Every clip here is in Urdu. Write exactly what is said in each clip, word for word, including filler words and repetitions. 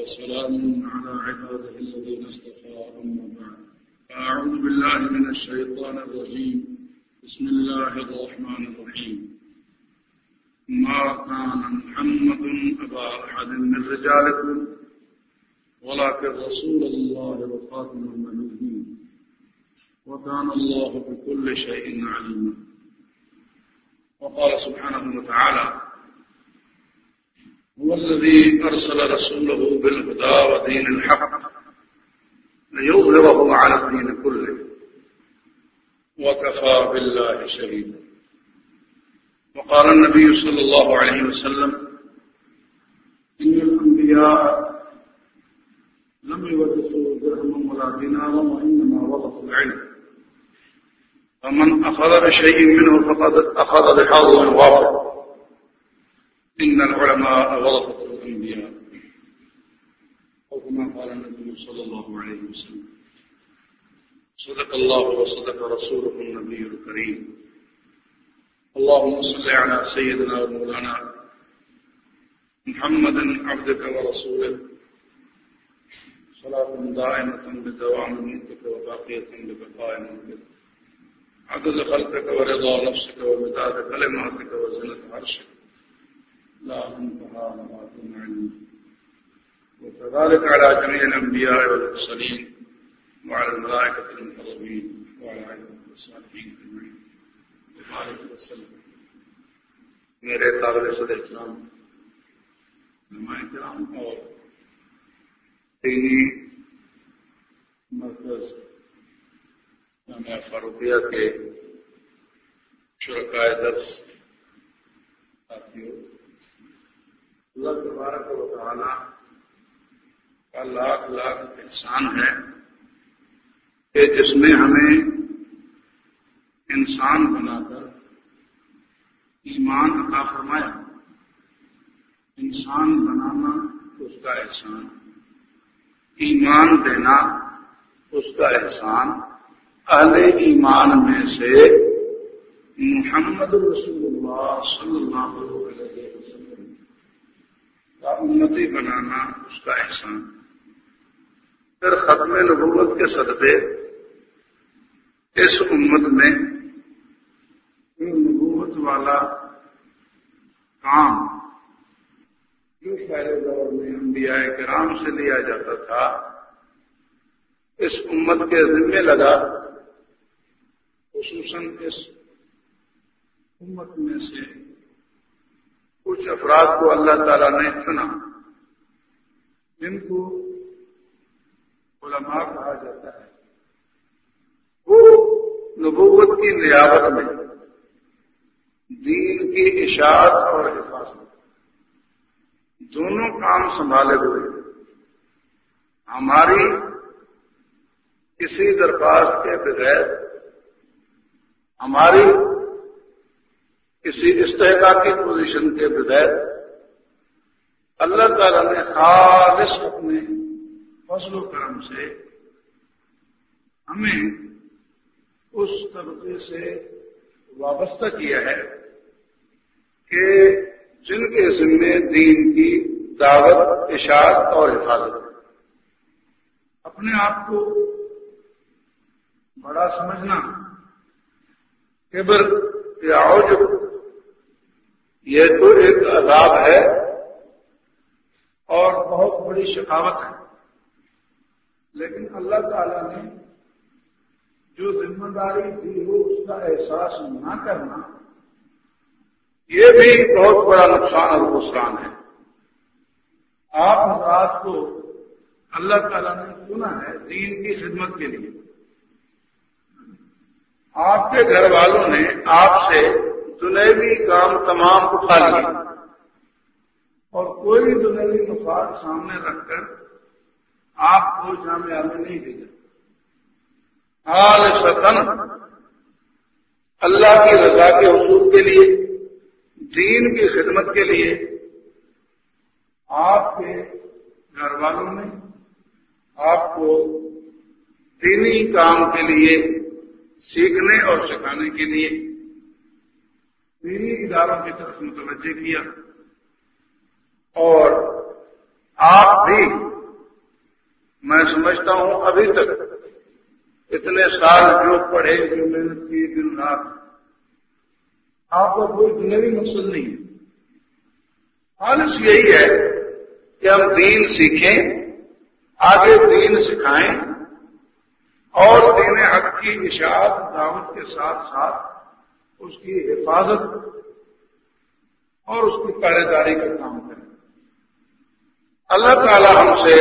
وسلام على عباده الذين اصطفى أما بعد أعوذ بالله من الشيطان الرجيم بسم الله الرحمن الرحيم ما كان محمد أبا أحد من رجالكم ولكن رسول الله وخاتم النبيين وكان الله بكل شيء عليما وقال سبحانه وتعالى هو الذي أرسل رسوله بالهدى ودين الحق ليظهره على الدين كله وكفى بالله شهيدا وقال النبي صلى الله عليه وسلم إن الأنبياء لم يورثوا درهما ولا دينارا وإنما ورثوا العلم فمن أخذ بشيء منه فقد أخذ بحظ وافر إن العلماء ورثة الأنبياء أو كما قال النبي صلى الله عليه وسلم صدق الله وصدق رسوله النبي الكريم اللهم صل على سيدنا ومولانا محمد عبدك ورسوله صلاة دائمة بدوام ملكك وباقية ببقاء ملكك عدد خلقك ورضا نفسك ومداد كلماتك وزنة عرشك لا منتهى لما علمك وكذلك على جميع الأنبياء والمرسلين وعلى الملائكة المقربين وعلى عباد الصالحين أجمعين وبارك وسلم. میرے قابل صدر اکرام علماء کرام اور دینی مرکز جامعہ فاروقیہ کے شرکائے درس ساتھیوں، اللہ تبارک و تعالی کا لاکھ لاکھ احسان ہے کہ جس نے ہمیں انسان بنا کر ایمان عطا فرمایا. انسان بنانا اس کا احسان، ایمان دینا اس کا احسان. اہل ایمان میں سے محمد رسول اللہ صلی اللہ علیہ وسلم کا امتی بنانا اس کا احسان. پھر ختم نبوت کے صدقے اس امت میں نبوت والا کام جو پہلے دور میں انبیاء کرام سے لیا جاتا تھا اس امت کے ذمے لگا. خصوصاً اس امت میں سے کچھ افراد کو اللہ تعالیٰ نے چنا جن کو علماء کہا جاتا ہے. وہ نبوت کی نیابت میں دین کی اشاعت اور حفاظت دونوں کام سنبھالے ہوئے ہماری کسی درخواست کے بغیر، ہماری کسی استحقاقی پوزیشن کے بغیر اللہ تعالیٰ نے خالص اپنے فضل و کرم سے ہمیں اس طبقے سے وابستہ کیا ہے کہ جن کے ذمے دین کی دعوت، اشاعت اور حفاظت. اپنے آپ کو بڑا سمجھنا، کبر یا عجب، یہ تو ایک عذاب ہے اور بہت بڑی شقاوت ہے. لیکن اللہ تعالی نے جو ذمہ داری دی ہو اس کا احساس نہ کرنا، یہ بھی بہت بڑا نقصان اور خسران ہے. آپ حضرات کو اللہ تعالیٰ نے چنا ہے دین کی خدمت کے لیے. آپ کے گھر والوں نے آپ سے دنیوی کام تمام اٹھا لیے اور کوئی دنیوی مفاد سامنے رکھ کر آپ کو جامعہ میں نہیں بھیجا. خالصتاً اللہ کی رضا کے حصول کے لیے، دین کی خدمت کے لیے آپ کے گھر والوں نے آپ کو دینی کام کے لیے سیکھنے اور سکھانے کے لیے دینی اداروں کی طرف متوجہ کیا، اور آپ بھی میں سمجھتا ہوں ابھی تک اتنے سال جو پڑھے جو محنت کی دن رات، آپ کا کوئی دنیاوی مقصد نہیں ہے، خالص یہی ہے کہ ہم دین سیکھیں، آگے دین سکھائیں اور دین حق کی اشاعت دعوت کے ساتھ ساتھ اس کی حفاظت اور اس کی پہرے داری کا کام کریں۔ اللہ تعالی ہم سے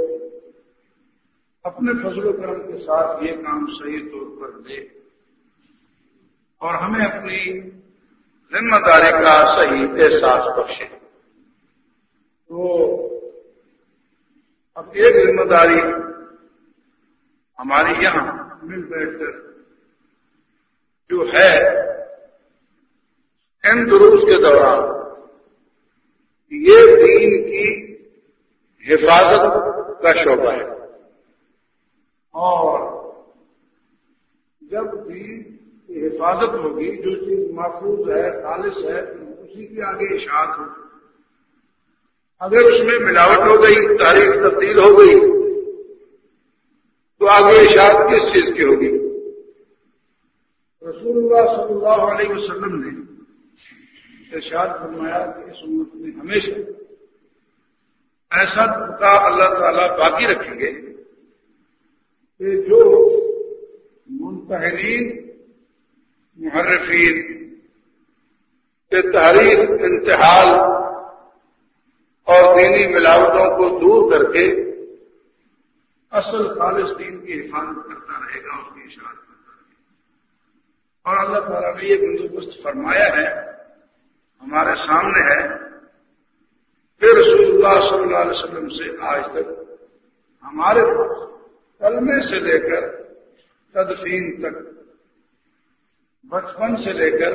اپنے فضل و کرم کے ساتھ یہ کام صحیح طور پر لے اور ہمیں اپنی ذمہ داری کا صحیح احساس بخشے۔ تو اب ایک ذمہ داری ہماری یہاں مل بیٹھ کر جو ہے ان دروس کے دوران یہ دین کی حفاظت کا شعبہ ہے، اور جب دین کی حفاظت ہوگی، جو چیز محفوظ ہے خالص ہے، اسی کی آگے اشاعت ہوگی۔ اگر اس میں ملاوٹ ہو گئی، تاریخ تبدیل ہو گئی، تو آگے اشاعت کس چیز کی ہوگی؟ رسول اللہ صلی اللہ علیہ وسلم نے ارشاد فرمایا کہ اس امت میں ہمیشہ ایسا طبقہ اللہ تعالیٰ باقی رکھیں گے کہ جو منتحرین محرفین کے تحریف انتحال اور دینی ملاوٹوں کو دور کر کے اصل خالص دین کی حفاظت کرتا رہے گا، اس کی اشاعت کرتا رہے گا۔ اور اللہ تعالیٰ نے یہ بندوبست فرمایا ہے، ہمارے سامنے ہے، پھر رسول اللہ صلی اللہ علیہ وسلم سے آج تک ہمارے پاس کلمے سے لے کر تدفین تک، بچپن سے لے کر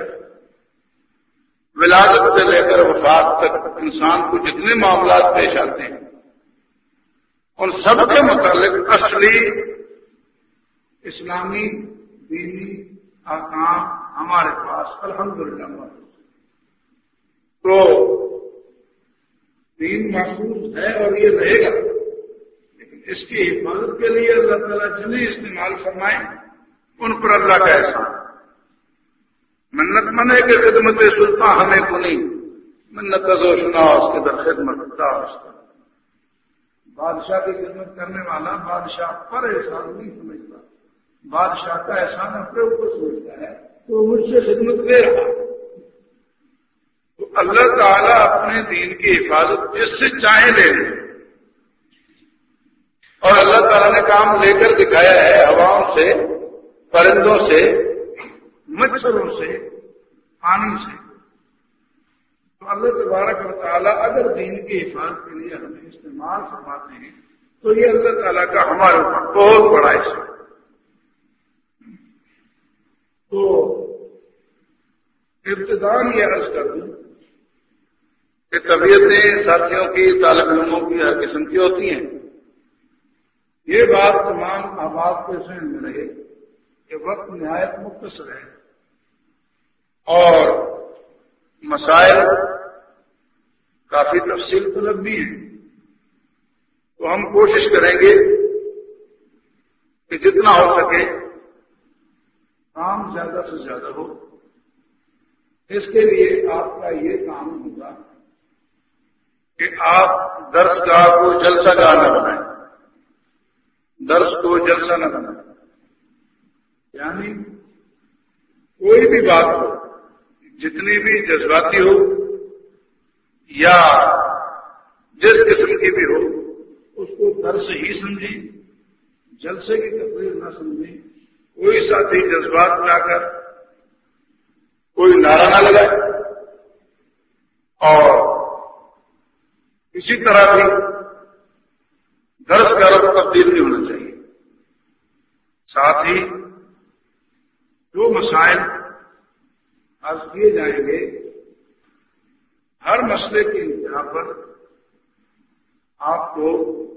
ولادت سے لے کر وفات تک انسان کو جتنے معاملات پیش آتے ہیں ان سب کے متعلق اصلی اسلامی دینی احکام ہمارے پاس الحمدللہ موجود ہے۔ تو دین محفوظ ہے اور یہ رہے گا، لیکن اس کی حفاظت کے لیے اللہ تعالیٰ جنہیں استعمال فرمائیں ان پر اللہ کا احسان۔ منت منے کے خدمت سلطان ہمیں کو نہیں، منت ازو شنا اس کے در خدمت داشت۔ بادشاہ کی خدمت کرنے والا بادشاہ پر احسان نہیں سمجھتا، بادشاہ کا احسان اپنے اوپر سمجھتا ہے، تو مجھ سے خدمت لے رہا۔ تو اللہ تعالیٰ اپنے دین کی حفاظت جس سے چاہے لے لے، اور اللہ تعالیٰ نے کام لے کر دکھایا ہے، ہواؤں سے، پرندوں سے، مچھروں سے، پانی سے۔ تو اللہ تبارک و تعالیٰ اگر دین کی حفاظت کے لیے ہمیں استعمال فرماتے ہیں تو یہ اللہ تعالیٰ کا ہمارے اوپر بہت بڑا احسان۔ تو ابتداءً یہ عرض کر دوں کہ طبیعتیں ساتھیوں کی، طالب علموں کی ہر قسم کی ہوتی ہیں۔ یہ بات تمام احباب کے ذہن میں رہے کہ وقت نہایت مختصر ہے اور مسائل کافی تفصیل طلب بھی ہیں، تو ہم کوشش کریں گے کہ جتنا ہو سکے کام زیادہ سے زیادہ ہو۔ اس کے لیے آپ کا یہ کام ہوگا کہ آپ درس گاہ کو جلسہ گاہ نہ بنائیں، درس کو جلسہ نہ بنائیں، یعنی کوئی بھی بات ہو، جتنی بھی جذباتی ہو یا جس قسم کی بھی ہو، اس کو درس ہی سمجھیں، جلسے کی تقریر نہ سمجھیں۔ کوئی ساتھی جذبات لا کر کوئی نعرہ نہ لگائے اور کسی طرح بھی درس کا رخ تبدیل نہیں ہونا چاہیے۔ ساتھ ہی جو مسائل عرض کیے جائیں گے، ہر مسئلے کی انتہا پر آپ کو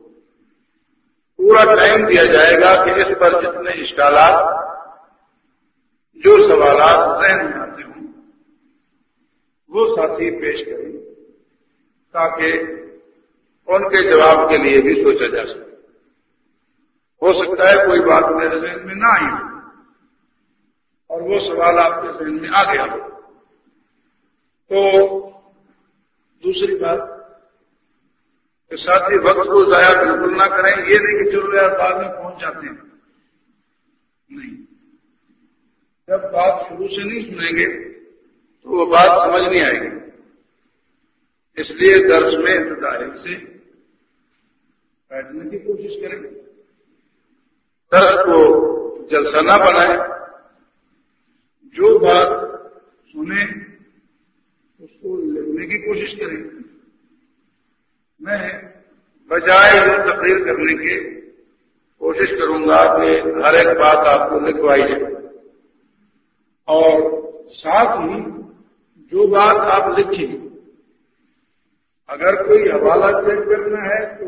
پورا ٹائم دیا جائے گا کہ اس پر جتنے اشکالات، جو سوالات ذہن میں آتے ہوں وہ ساتھی پیش کریں تاکہ ان کے جواب کے لیے بھی سوچا جا سکے۔ ہو سکتا ہے کوئی بات میرے ذہن میں نہ آئی ہو اور وہ سوال آپ کے ذہن میں آ گیا ہو. تو دوسری بات کہ ساتھی وقت کو ضائع بالکل نہ کریں. یہ نہیں کہ چلو یار بعد میں پہنچ جاتے ہیں. نہیں, جب بات شروع سے نہیں سنیں گے تو وہ بات سمجھ نہیں آئے گی. اس لیے درس میں ابتدائی سے بیٹھنے کی کوشش کریں. درس کو جلسہ نہ بنائیں. جو بات سنیں اس کو لکھنے کی کوشش کریں. میں بجائے یہ تقریر کرنے کے کوشش کروں گا کہ ہر ایک بات آپ کو لکھوائی جائے اور ساتھ ہی جو بات آپ لکھیں اگر کوئی حوالہ چیک کرنا ہے تو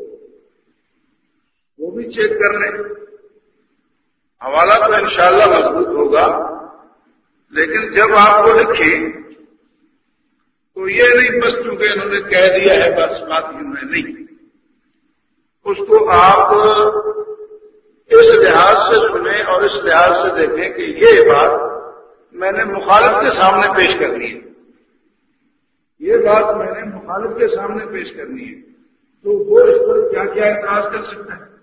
وہ بھی چیک کر لیں. حوالہ تو انشاءاللہ مضبوط ہوگا, لیکن جب آپ کو لکھیں تو یہ نہیں بس چونکہ انہوں نے کہہ دیا ہے بس بات ہی میں نہیں. اس کو آپ اس لحاظ سے سنیں اور اس لحاظ سے دیکھیں کہ یہ بات میں نے مخالف کے سامنے پیش کرنی ہے, یہ بات میں نے مخالف کے سامنے پیش کرنی ہے, تو وہ اس پر کیا کیا اعتراض کر سکتا ہے.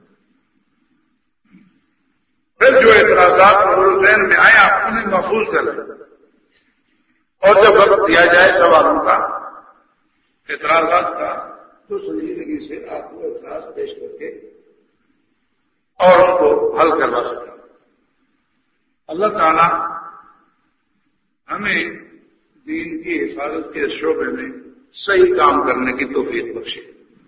پھر جو اعتراضات ذہن میں آئے آپ انہیں محفوظ کر لیں اور جب وقت دیا جائے سوالوں کا اعتراضات کا تو سنجیدگی سے آپ کو اعتراض پیش کر کے اور اس کو حل کروا سکیں. اللہ تعالی ہمیں دین کی حفاظت کے شعبے میں صحیح کام کرنے کی توفیق بخشے.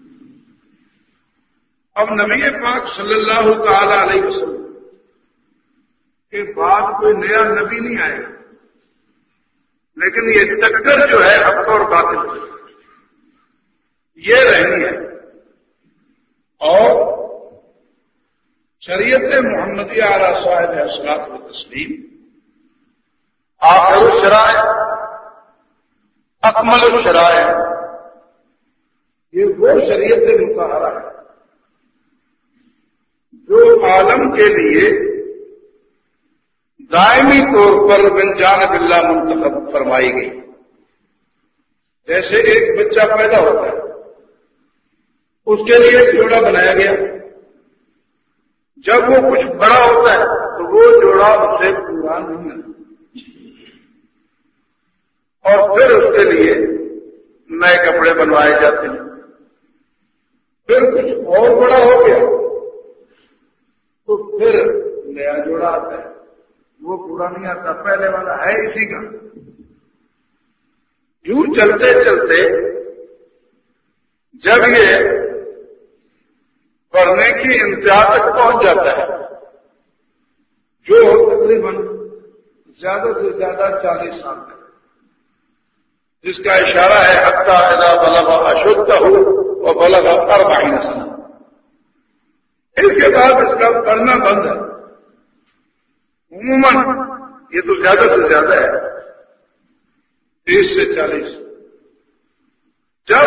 اب نبی پاک صلی اللہ تعالی علیہ وسلم کے بعد کوئی نیا نبی نہیں آئے گا, لیکن یہ ٹکر جو ہے حق اور باطل یہ رہنی ہے. اور شریعت محمدی اعلی صاحب الصلاۃ والتسلیم آخر الشرائع اکمل الشرائع, یہ وہ شریعت مطہرہ ہے جو عالم کے لیے دائمی طور پر من جانب اللہ منتخب فرمائی گئی. جیسے ایک بچہ پیدا ہوتا ہے اس کے لیے ایک جوڑا بنایا گیا, جب وہ کچھ بڑا ہوتا ہے تو وہ جوڑا اسے پورا نہیں ہے اور پھر اس کے لیے نئے کپڑے بنوائے جاتے ہیں. پھر کچھ اور بڑا ہو گیا تو پھر نیا جوڑا آتا ہے, وہ پورا نہیں آتا, پہلے والا ہے اسی کا. یوں چلتے چلتے جب یہ پڑھنے کی انتہا تک پہنچ جاتا ہے جو تقریباً زیادہ سے زیادہ چالیس سال تک, جس کا اشارہ ہے حتی اذا بلغ اشدہ اور بلغ اربعین سنہ. اس کے بعد اس کا پڑھنا بند ہے. عموماً یہ تو زیادہ سے زیادہ ہے تیس سے چالیس. جب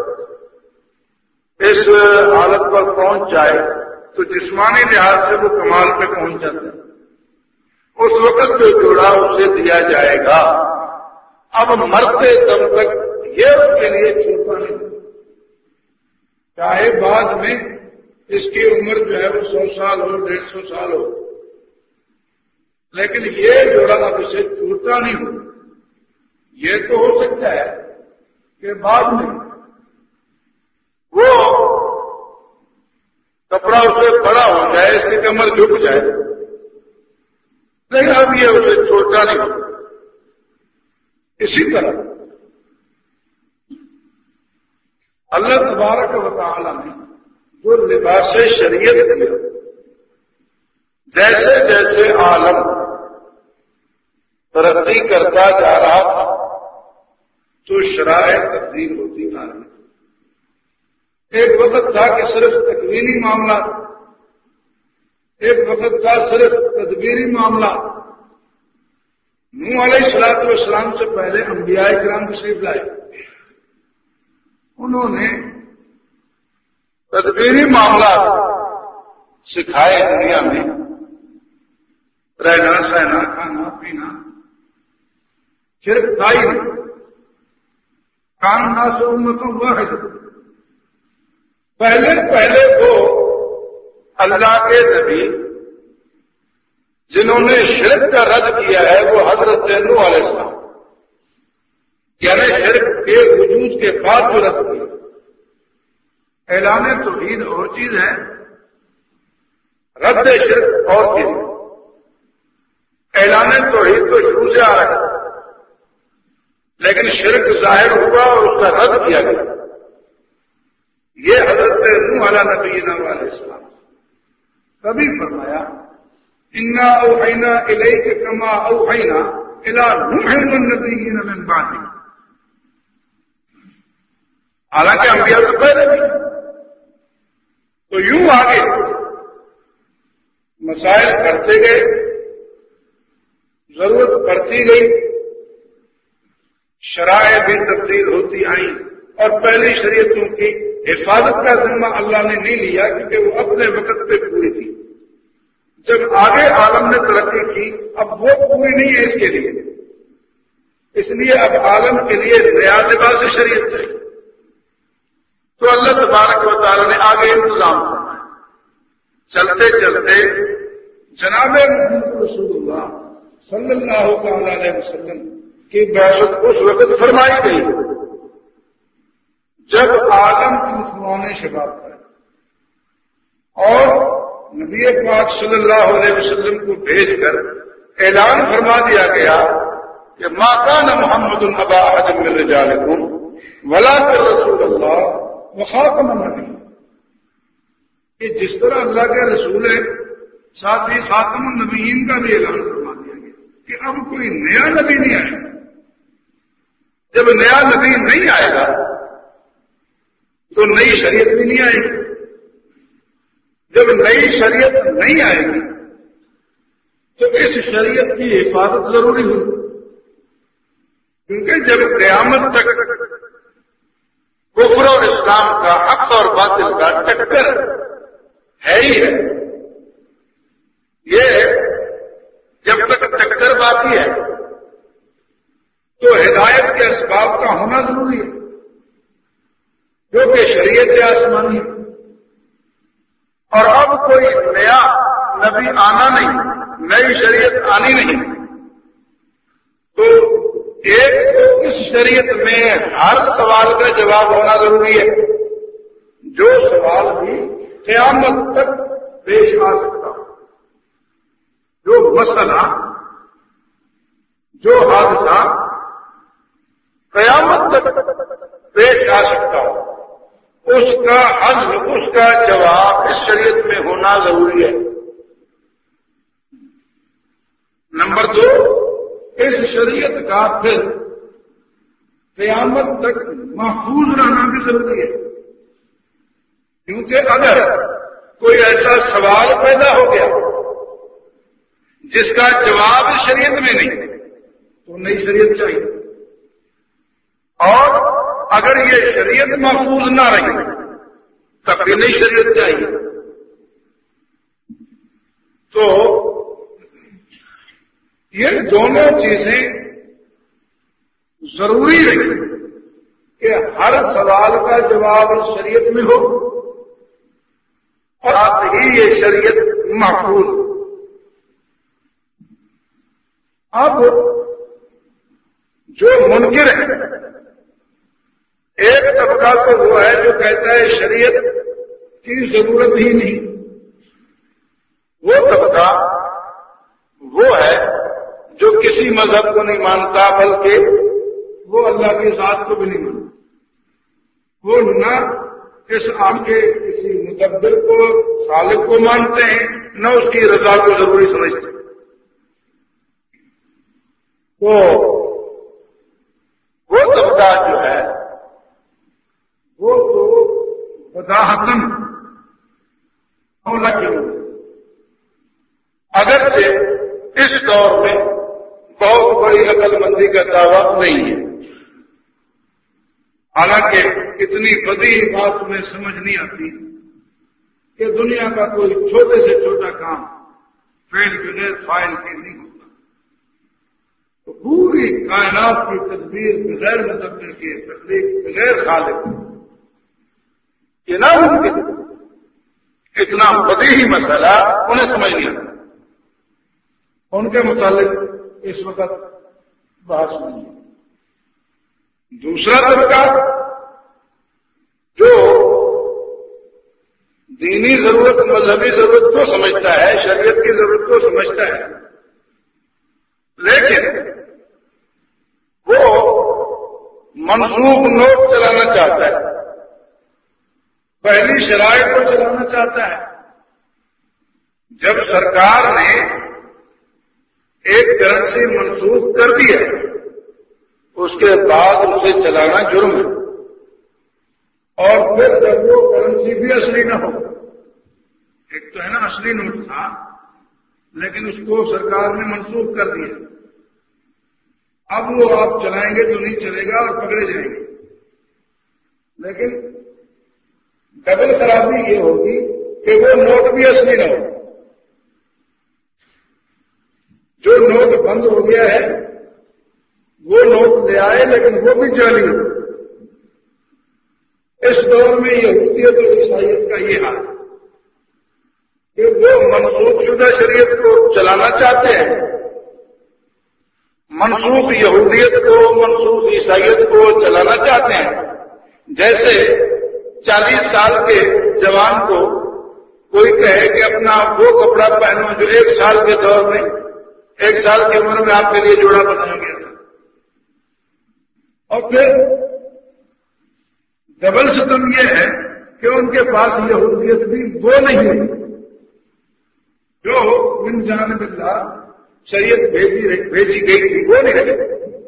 اس حالت پر پہنچ جائے تو جسمانی لحاظ سے وہ کمال پہ پہنچ جاتا ہے. اس وقت جو جوڑا اسے دیا جائے گا اب مرتے دم تک یہ اس کے لیے چھوٹا نہیں, چاہے بعد میں اس کی عمر جو ہے وہ سو سال ہو ڈیڑھ سو سال ہو, لیکن یہ جوڑا اب اسے چھوٹا نہیں ہو. یہ تو ہو سکتا ہے کہ بعد میں وہ کپڑا اسے بڑا ہو جائے, اس کی کمر جھک جائے, لیکن اب یہ اسے چھوٹا نہیں ہو. اسی طرح اللہ تبارک و تعالی نے جو لباس شریعت دیا, جیسے جیسے عالم ترقی کرتا جا رہا تھا تو شرائع تبدیل ہوتی آ رہی. ایک وقت تھا کہ صرف تکوینی معاملات, ایک وقت تھا صرف تدبیری معاملات. نوح علیہ الصلوۃ والسلام سے پہلے انبیاء کرام تشریف لائے, انہوں نے تدبیری معاملات سکھائے دنیا میں رہنا سہنا کھانا پینا شرک تھا ہی نہیں. کان ناس امتوں واحد. پہلے پہلے وہ اللہ کے نبی جنہوں نے شرک کا رد کیا ہے وہ حضرت نوح علیہ السلام، یعنی شرک کے وجود کے بعد جو رد کیا. اعلان توحید اور چیز ہے، رد شرک اور چیز ہے. اعلان توحید تو شروع سے آ رہا ہے، لیکن شرک ظاہر ہوا اور اس کا رد کیا گیا. یہ حضرت نوح علیہ نبینا علیہ السلام کبھی فرمایا انا اوحینا الیک کما اوحینا الی نوح والنبیین من بعدہ. حالانکہ انبیاء تو پہلے بھی، تو یوں آگے مسائل کرتے گئے، ضرورت پڑتی گئی، شرائع بھی تبدیل ہوتی آئیں، اور پہلی شریعتوں کی حفاظت کا ذمہ اللہ نے نہیں لیا کیونکہ وہ اپنے وقت پہ پوری تھی. جب آگے عالم نے ترقی کی اب وہ پوری نہیں ہے اس کے لیے، اس لیے اب عالم کے لیے نیا لباس شریعت چاہیے. تو اللہ تبارک و تعالی نے آگے انتظام فرمایا. چلتے چلتے جناب محمد رسول اللہ صلی اللہ تعالی علیہ وسلم کی بعثت اس وقت فرمائی گئی جب عالم کی مسلمان شباب پر اور نبی پاک صلی اللہ علیہ وسلم کو بھیج کر اعلان فرما دیا گیا کہ ما کان محمد ابا احد من رجالکم ولکن رسول اللہ وخاتم النبیین. کہ جس طرح اللہ کے رسول ہے ساتھ ہی خاتم النبیین کا بھی اعلان فرما دیا گیا کہ اب کوئی نیا نبی نہیں آئے گا. جب نیا نبی نہیں آئے گا تو نئی شریعت بھی نہیں آئے گی. جب نئی شریعت نہیں آئے گی تو اس شریعت کی حفاظت ضروری ہوگی، کیونکہ جب قیامت تک کفر اور اسلام کا حق اور باطل کا ٹکر ہے ہی ہے. یہ جب تک ٹکر باقی ہے تو ہدایت کے اسباب کا ہونا ضروری ہے، جو کہ شریعت آسمانی ہے. اور اب کوئی نیا نبی آنا نہیں، نئی شریعت آنی نہیں. تو ایک تو اس شریعت میں ہر سوال کا جواب ہونا ضروری ہے، جو سوال بھی قیامت تک پیش آ سکتا ہو، جو مسئلہ جو حادثہ قیامت تک پیش آ سکتا ہو، اس کا حل، اس کا جواب اس شریعت میں ہونا ضروری ہے. نمبر دو، اس شریعت کا پھر قیامت تک محفوظ رہنا بھی ضروری ہے، کیونکہ اگر کوئی ایسا سوال پیدا ہو گیا جس کا جواب اس شریعت میں نہیں تو نئی شریعت چاہیے. اور اگر یہ شریعت محفوظ نہ رہی تب بھی نئی شریعت چاہیے. تو یہ دونوں چیزیں ضروری رہی کہ ہر سوال کا جواب اس شریعت میں ہو اور ساتھ ہی یہ شریعت محفوظ ہو. اب جو منکر ہے، ایک طبقہ تو وہ ہے جو کہتا ہے شریعت کی ضرورت ہی نہیں. وہ طبقہ وہ ہے جو کسی مذہب کو نہیں مانتا، بلکہ وہ اللہ کی ذات کو بھی نہیں مانتا. وہ نہ اس آپ کے کسی مدبر کو، خالق کو مانتے ہیں، نہ اس کی رضا کو ضروری سمجھتے ہیں. تو وہ طبقہ جو ہے وہ تو بداحتن اولا کی ہو. اگرچہ اس دور میں بہت بڑی عقل مندی کا دعویٰ نہیں ہے، حالانکہ اتنی بدی بات تمہیں سمجھ نہیں آتی کہ دنیا کا کوئی چھوٹے سے چھوٹا کام فعل بغیر فاعل کے نہیں ہوتا، تو پوری کائنات کی تدبیر بغیر مدبر کے، تخلیق بغیر خالق یہ ناممکن۔ اتنا بدیہی مسئلہ انہیں سمجھ نہیں آتا، ان کے متعلق اس وقت بحث نہیں ہے۔ دوسرا طبقہ جو دینی ضرورت، مذہبی ضرورت کو سمجھتا ہے، شریعت کی ضرورت کو سمجھتا ہے، لیکن وہ منسوخ نوٹ چلانا چاہتا ہے، پہلی شرائط کو چلانا چاہتا ہے۔ جب سرکار نے ایک کرنسی منسوخ کر دی ہے، اس کے بعد اسے چلانا جرم ہے، اور پھر جب وہ کرنسی بھی اصلی نہ ہو، ایک تو ہے نا اصلی نوٹ تھا لیکن اس کو سرکار نے منسوخ کر دیا، اب وہ آپ چلائیں گے تو نہیں چلے گا اور پکڑے جائیں گے۔ لیکن ڈبل خرابی یہ ہوگی کہ وہ نوٹ بھی اصلی نہ ہو، جو نوٹ بند ہو گیا ہے وہ نوٹ لے آئے لیکن وہ بھی جعلی ہو۔ اس دور میں یہودیت اور عیسائیت کا یہ حال کہ وہ منسوخ شدہ شریعت کو چلانا چاہتے ہیں، منسوخ یہودیت کو، منسوخ عیسائیت کو چلانا چاہتے ہیں۔ جیسے چالیس سال کے جوان کو کوئی کہے کہ اپنا وہ کپڑا پہنو جو ایک سال کے دور میں، ایک سال کی عمر میں آپ کے لیے جوڑا بنایا گیا تھا، اور پھر ڈبل ستم یہ ہے کہ ان کے پاس یہودیت بھی وہ نہیں ہے جو من جانب اللہ شریعت بھیجی بھیجی گئی تھی، وہ نہیں ہے۔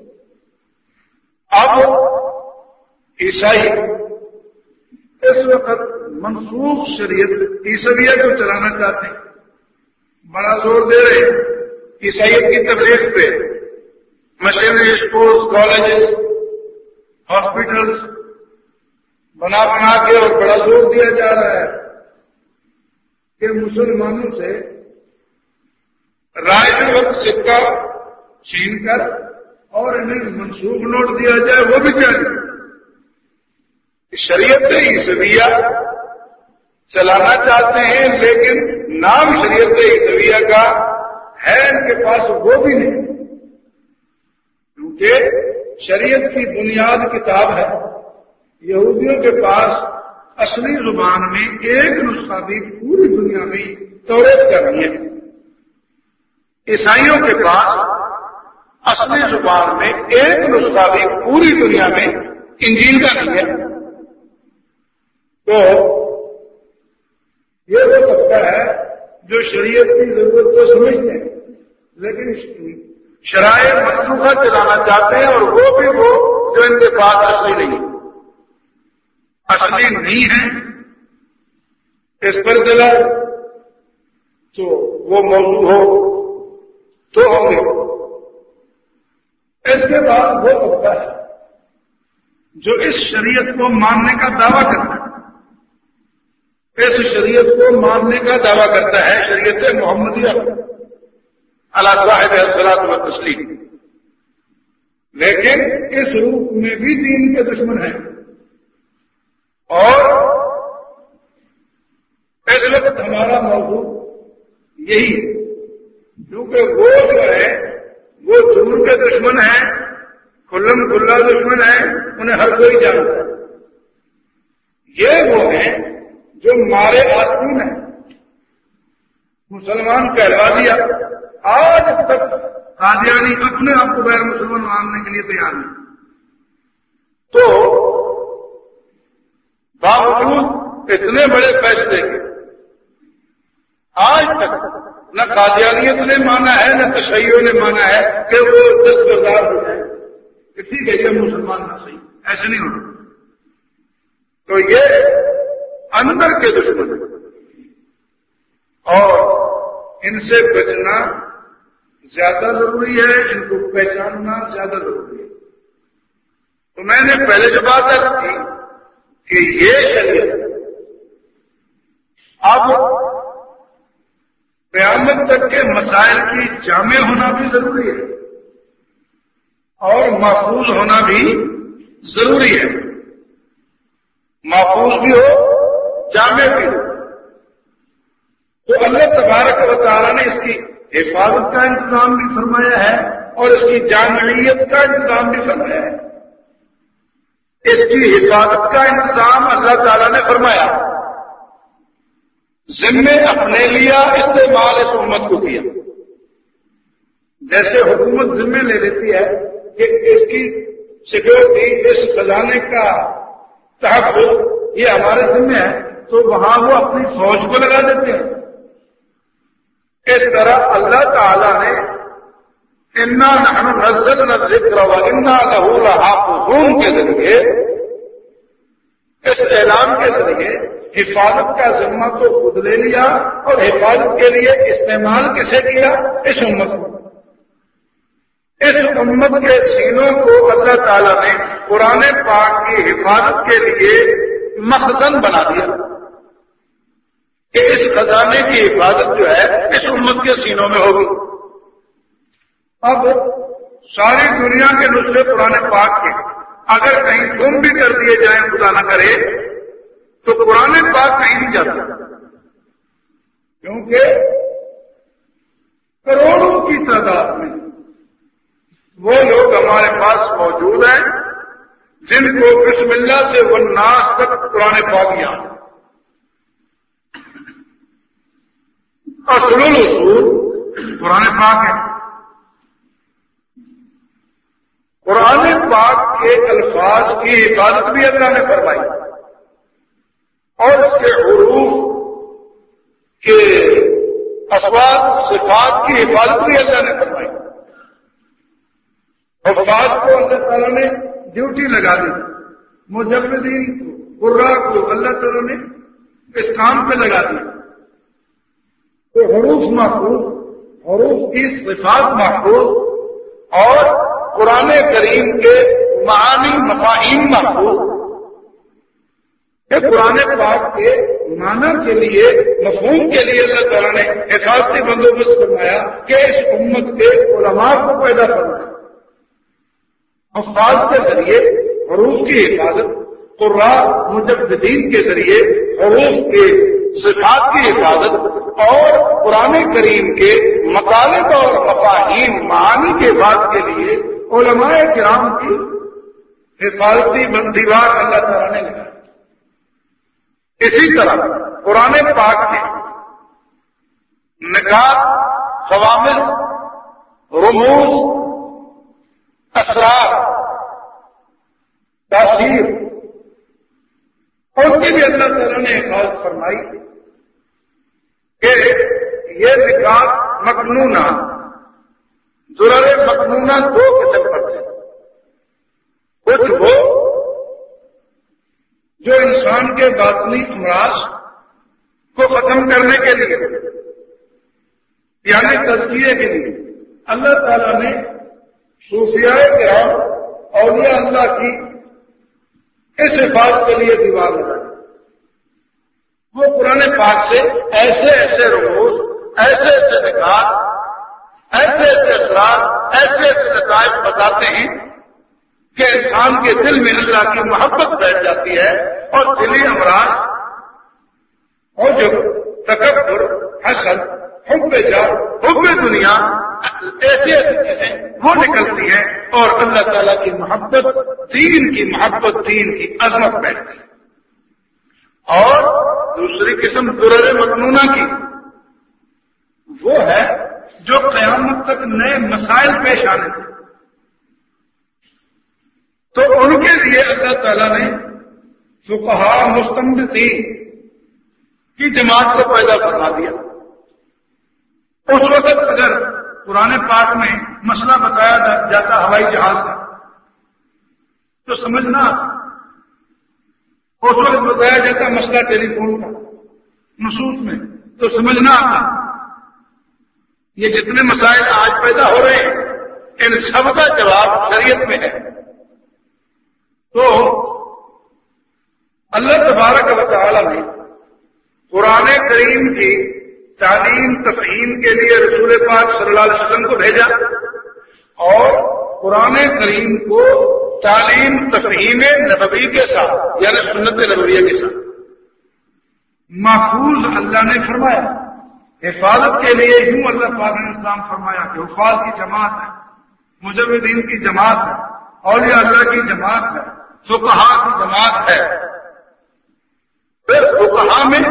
اب عیسائی اس وقت منسوخ شریعت عیسویہ کو چلانا چاہتے ہیں، بڑا زور دے رہے ہیں عیسائیت کی تبلیغ پہ، مشنری اسکول، کالجز، ہاسپٹلز بنا بنا کے، اور بڑا زور دیا جا رہا ہے کہ مسلمانوں سے رائے وقت سکہ چھین کر اور انہیں منسوخ نوٹ دیا جائے، وہ بھی چاہیے۔ شریعت عیسویہ چلانا چاہتے ہیں لیکن نام شریعت عیسویہ کا ہے ان کے پاس وہ بھی نہیں، کیونکہ شریعت کی بنیاد کتاب ہے۔ یہودیوں کے پاس اصلی زبان میں ایک نسخہ بھی پوری دنیا میں توریت کا نہیں ہے، عیسائیوں کے پاس اصلی زبان میں ایک نسخہ بھی پوری دنیا میں انجیل کا نہیں ہے۔ تو یہ وہ طبقہ ہے جو شریعت کی ضرورت کو سمجھتے ہیں لیکن شرائع منسوخہ چلانا چاہتے ہیں، اور وہ بھی وہ جو ان کے پاس اصلی نہیں ہے، اصلی نہیں ہے، اس پر دلا تو وہ موضوع ہو تو ہوں گے۔ اس کے بعد وہ طبقہ ہے جو اس شریعت کو ماننے کا دعویٰ کرتا ہے، اس شریعت کو ماننے کا دعویٰ کرتا ہے، شریعت محمدیہ علی صاحب الصلاۃ والتسلیم، لیکن اس روپ میں بھی دین کے دشمن ہیں۔ اور اس وقت ہمارا موضوع یہی ہے، کیونکہ وہ جو ہے وہ دور کے دشمن ہیں، کھلم کھلا دشمن ہیں، انہیں ہر کوئی جانتا ہے۔ یہ وہ ہیں جو مارے آستین ہیں، مسلمان کہلوا دیا، آج تک قادیانی اپنے آپ کو غیر مسلمان ماننے کے لیے تیار نہیں۔ تو باوجود اتنے بڑے فیصلے کے آج تک نہ قادیانیت نے مانا ہے نہ تشیع نے مانا ہے کہ وہ دستبردار ہو جائے کہ ٹھیک ہے یہ مسلمان نہ صحیح، ایسے نہیں ہونا۔ تو یہ اندر کے دشمن ہیں اور ان سے بچنا زیادہ ضروری ہے، ان کو پہچاننا زیادہ ضروری ہے۔ تو میں نے پہلے جو بات عرض کی کہ یہ شریعت اب قیامت تک کے مسائل کی جامع ہونا بھی ضروری ہے اور محفوظ ہونا بھی ضروری ہے. محفوظ بھی ہو، جامع بھی ہو. تو اللہ تبارک و تعالیٰ نے اس کی حفاظت کا انتظام بھی فرمایا ہے اور اس کی جامعیت کا انتظام بھی فرمایا ہے. اس کی حفاظت کا انتظام اللہ تعالیٰ نے فرمایا، ذمے اپنے لیا، استعمال اس امت کو کیا. جیسے حکومت ذمے لے لیتی ہے کہ اس کی سیکورٹی، اس خزانے کا تحفظ یہ ہمارے ذمے ہے، تو وہاں وہ اپنی فوج کو لگا دیتے ہیں. اس طرح اللہ تعالیٰ نے انا نحن نزلنا الذکر وانا لہ لحافظون کے ذریعے، اس اعلان کے ذریعے حفاظت کا ذمہ تو خود لے لیا اور حفاظت کے لیے استعمال کسے کیا؟ اس امت کو. اس امت کے سینوں کو اللہ تعالیٰ نے قرآن پاک کی حفاظت کے لیے مخزن بنا دیا کہ اس خزانے کی حفاظت جو ہے اس امت کے سینوں میں ہوگی. اب ساری دنیا کے نسخے قرآن پاک کے اگر کہیں گم بھی کر دیے جائیں، خدا نہ کرے، تو قرآن پاک کہیں نہیں جاتا، کیونکہ کروڑوں کی تعداد میں وہ لوگ ہمارے پاس موجود ہیں جن کو بسم اللہ سے والناس تک قرآن پاک یاد. اصل الاصول قرآن پاک ہے. قرآن پاک کے الفاظ کی حفاظت بھی اللہ نے فرمائی اور اس کے حروف کے اسواد صفات کی حفاظت بھی اللہ نے فرمائی. حفاظ کو اللہ تعالیٰ نے ڈیوٹی لگا دی، مجوزین کو، قراء کو اللہ تعالیٰ نے اس کام پہ لگا دی. تو حروف محفوظ، حروف کی صفات محفوظ اور قرآن کریم کے معانی مفاہیم محفوظ. کہ قرآن پاک کے معنی کے لیے، مفہوم کے لیے اللہ تعالیٰ نے حفاظتی بندوبست فرمایا کہ اس امت کے علماء کو پیدا فرمایا. حفاظ کے ذریعے حروف کی حفاظت، قراء مجوزین کے ذریعے حروف کے صفات کی حفاظت اور قرآن کریم کے مطالب اور مفاہیم معانی کے بعد کے لیے علماء کرام کی حفاظتی دیوار اللہ تعالیٰ نے لگائی. اسی طرح قرآن پاک کے نکات، قوامل، رموز، اسرار، تاثیر، ان کی بھی اللہ تعالیٰ نے حفاظت فرمائی کہ یہ نکات مکنونہ، درر مکنونہ دو قسم پر تھے. کچھ وہ جو انسان کے باطنی امراض کو ختم کرنے کے لیے، یعنی تزکیے کے لیے اللہ تعالیٰ نے صوفیاء کرام، اولیاء اللہ کی اس حفاظت کے لیے دیوار لگائی. وہ قرآن پاک سے ایسے ایسے رموز، ایسے ایسے نکات، ایسے ایسے اسرار، ایسے ایسے نتائج بتاتے ہیں کہ انسان کے دل میں اللہ کی محبت بیٹھ جاتی ہے اور دلی امراض، عجب، تکبر، حسد، حب جا، حب دنیا، ایسی ایسی چیزیں وہ نکلتی ہیں اور اللہ تعالیٰ کی محبت، دین کی محبت، دین کی عظمت بیٹھتی ہے. اور دوسری قسم درر مکنونہ کی وہ ہے جو قیامت تک نئے مسائل پیش آنے تھے، تو ان کے لیے اللہ تعالیٰ نے فقہاء مستنبطین کی جماعت کو پیدا فرما دیا. اس وقت اگر قرآن پاک میں مسئلہ بتایا جاتا ہوائی جہاز کا تو سمجھنا آتا، اس وقت بتایا جاتا مسئلہ ٹیلی فون کا نصوص میں تو سمجھنا آتا. یہ جتنے مسائل آج پیدا ہو رہے ہیں ان سب کا جواب شریعت میں ہے. تو اللہ تبارک و تعالی نے قرآن کریم کی تعلیم تفہیم کے لیے رسول پاک صلی اللہ علیہ وسلم کو بھیجا اور قرآن کریم کو تعلیم تفہیم نبوی کے ساتھ یعنی سنت نبویہ کے ساتھ محفوظ اللہ نے فرمایا. حفاظت کے لیے یوں اللہ پاک نے اسلام فرمایا کہ حفاظ کی جماعت ہے, مجودین کی جماعت ہے, اولیاء اللہ کی جماعت ہے, فقہا کی جماعت ہے. پھر فقہا میں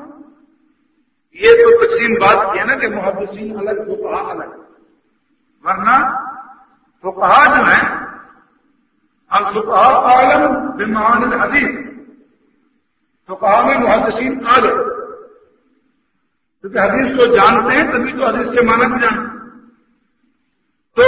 یہ تو تقسیم بات کی ہے نا کہ محدثین الگ فقہا الگ, ورنہ فقہا جو ہیں الفقہا عالم بمعانی الحدیث, فقہا میں محدثین عالم, کیونکہ حدیث کو جانتے ہیں تبھی تو حدیث کے معنی کو جانتے ہیں. تو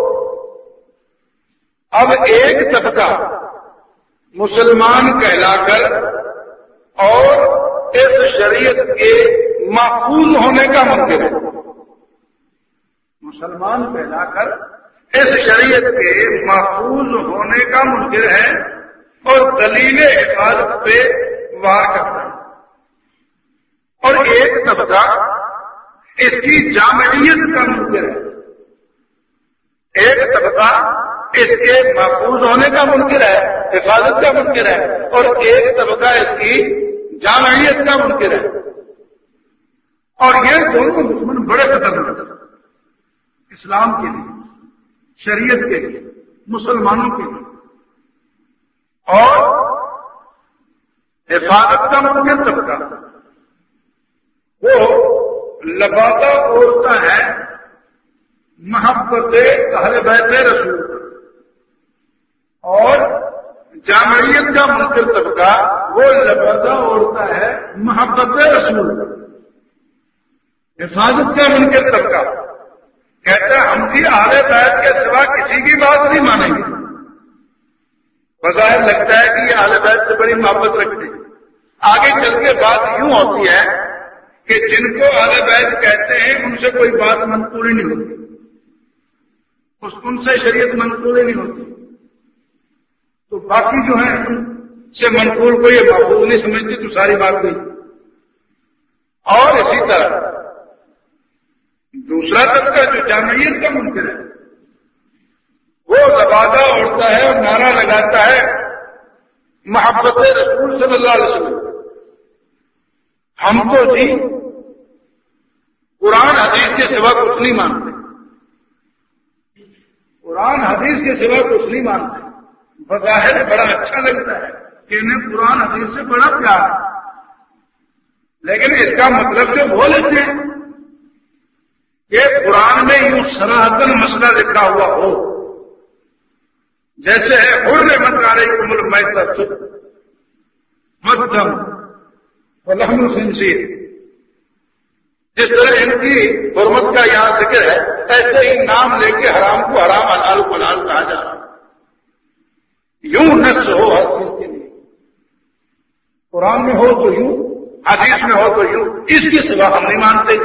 اب ایک طبقہ مسلمان کہلا کر اور اس شریعت کے محفوظ ہونے کا منکر ہے, مسلمان کہلا کر اس شریعت کے محفوظ ہونے کا منکر ہے اور دلیل حفاظت پہ وار کرتا ہے. اور ایک طبقہ اس کی جامعیت کا منکر ہے, ایک طبقہ اس کے محفوظ ہونے کا منکر ہے, حفاظت کا منکر ہے, اور ایک طبقہ اس کی جامعیت کا منکر ہے. اور یہ دونوں دشمن بڑے خطرناک ہیں اسلام کے لیے, شریعت کے لیے, مسلمانوں کے لیے. اور حفاظت کا منکر طبقہ وہ لبادہ اوڑھتا ہے محبت اہل بیت رسول, اور جامعیت کا منکر طبقہ وہ لبادہ اوڑھتا ہے محبت رسول. حفاظت کا منکر طبقہ کہتا ہے ہم بھی اہل بیت کے سوا کسی کی بات نہیں مانیں گے. بظاہر لگتا ہے کہ یہ اہل بیت سے بڑی محبت رکھتے ہیں, آگے چل کے بات یوں ہوتی ہے کہ جن کو اہل بیت کہتے ہیں ان سے کوئی بات منقول ہی نہیں ہوتی, اس ان سے شریعت منقول ہی نہیں ہوتی. تو باقی جو ہیں ان سے منقول کو یہ محفوظ نہیں سمجھتی تو ساری بات گئی. اور اسی طرح دوسرا طبقہ جو جامعیت کا منکر ہے وہ لبادہ اوڑھتا ہے اور نعرہ لگاتا ہے محبت رسول صلی اللہ علیہ وسلم. ہم تو جی قرآن حدیث کے سوا کچھ نہیں مانتے, قرآن حدیث کے سوا کچھ نہیں مانتے. بظاہر بڑا اچھا لگتا ہے کہ انہیں قرآن حدیث سے بڑا پیار ہے, لیکن اس کا مطلب جو وہ لیتے ہیں کہ قرآن میں یوں صراحتاً مسئلہ لکھا ہوا ہو, جیسے ہے حرمت علیکم المیتۃ والدم ولحم الخنزیر, جس طرح ان کی حرمت کا یہاں ذکر ہے ایسے ہی نام لے کے حرام کو حرام حلال کو حلال کہا جا رہا. یوں نص ہو ہر چیز کے لیے, قرآن میں ہو تو یوں, حدیث میں ہو تو یوں, اس کے سوا ہم نہیں مانتے.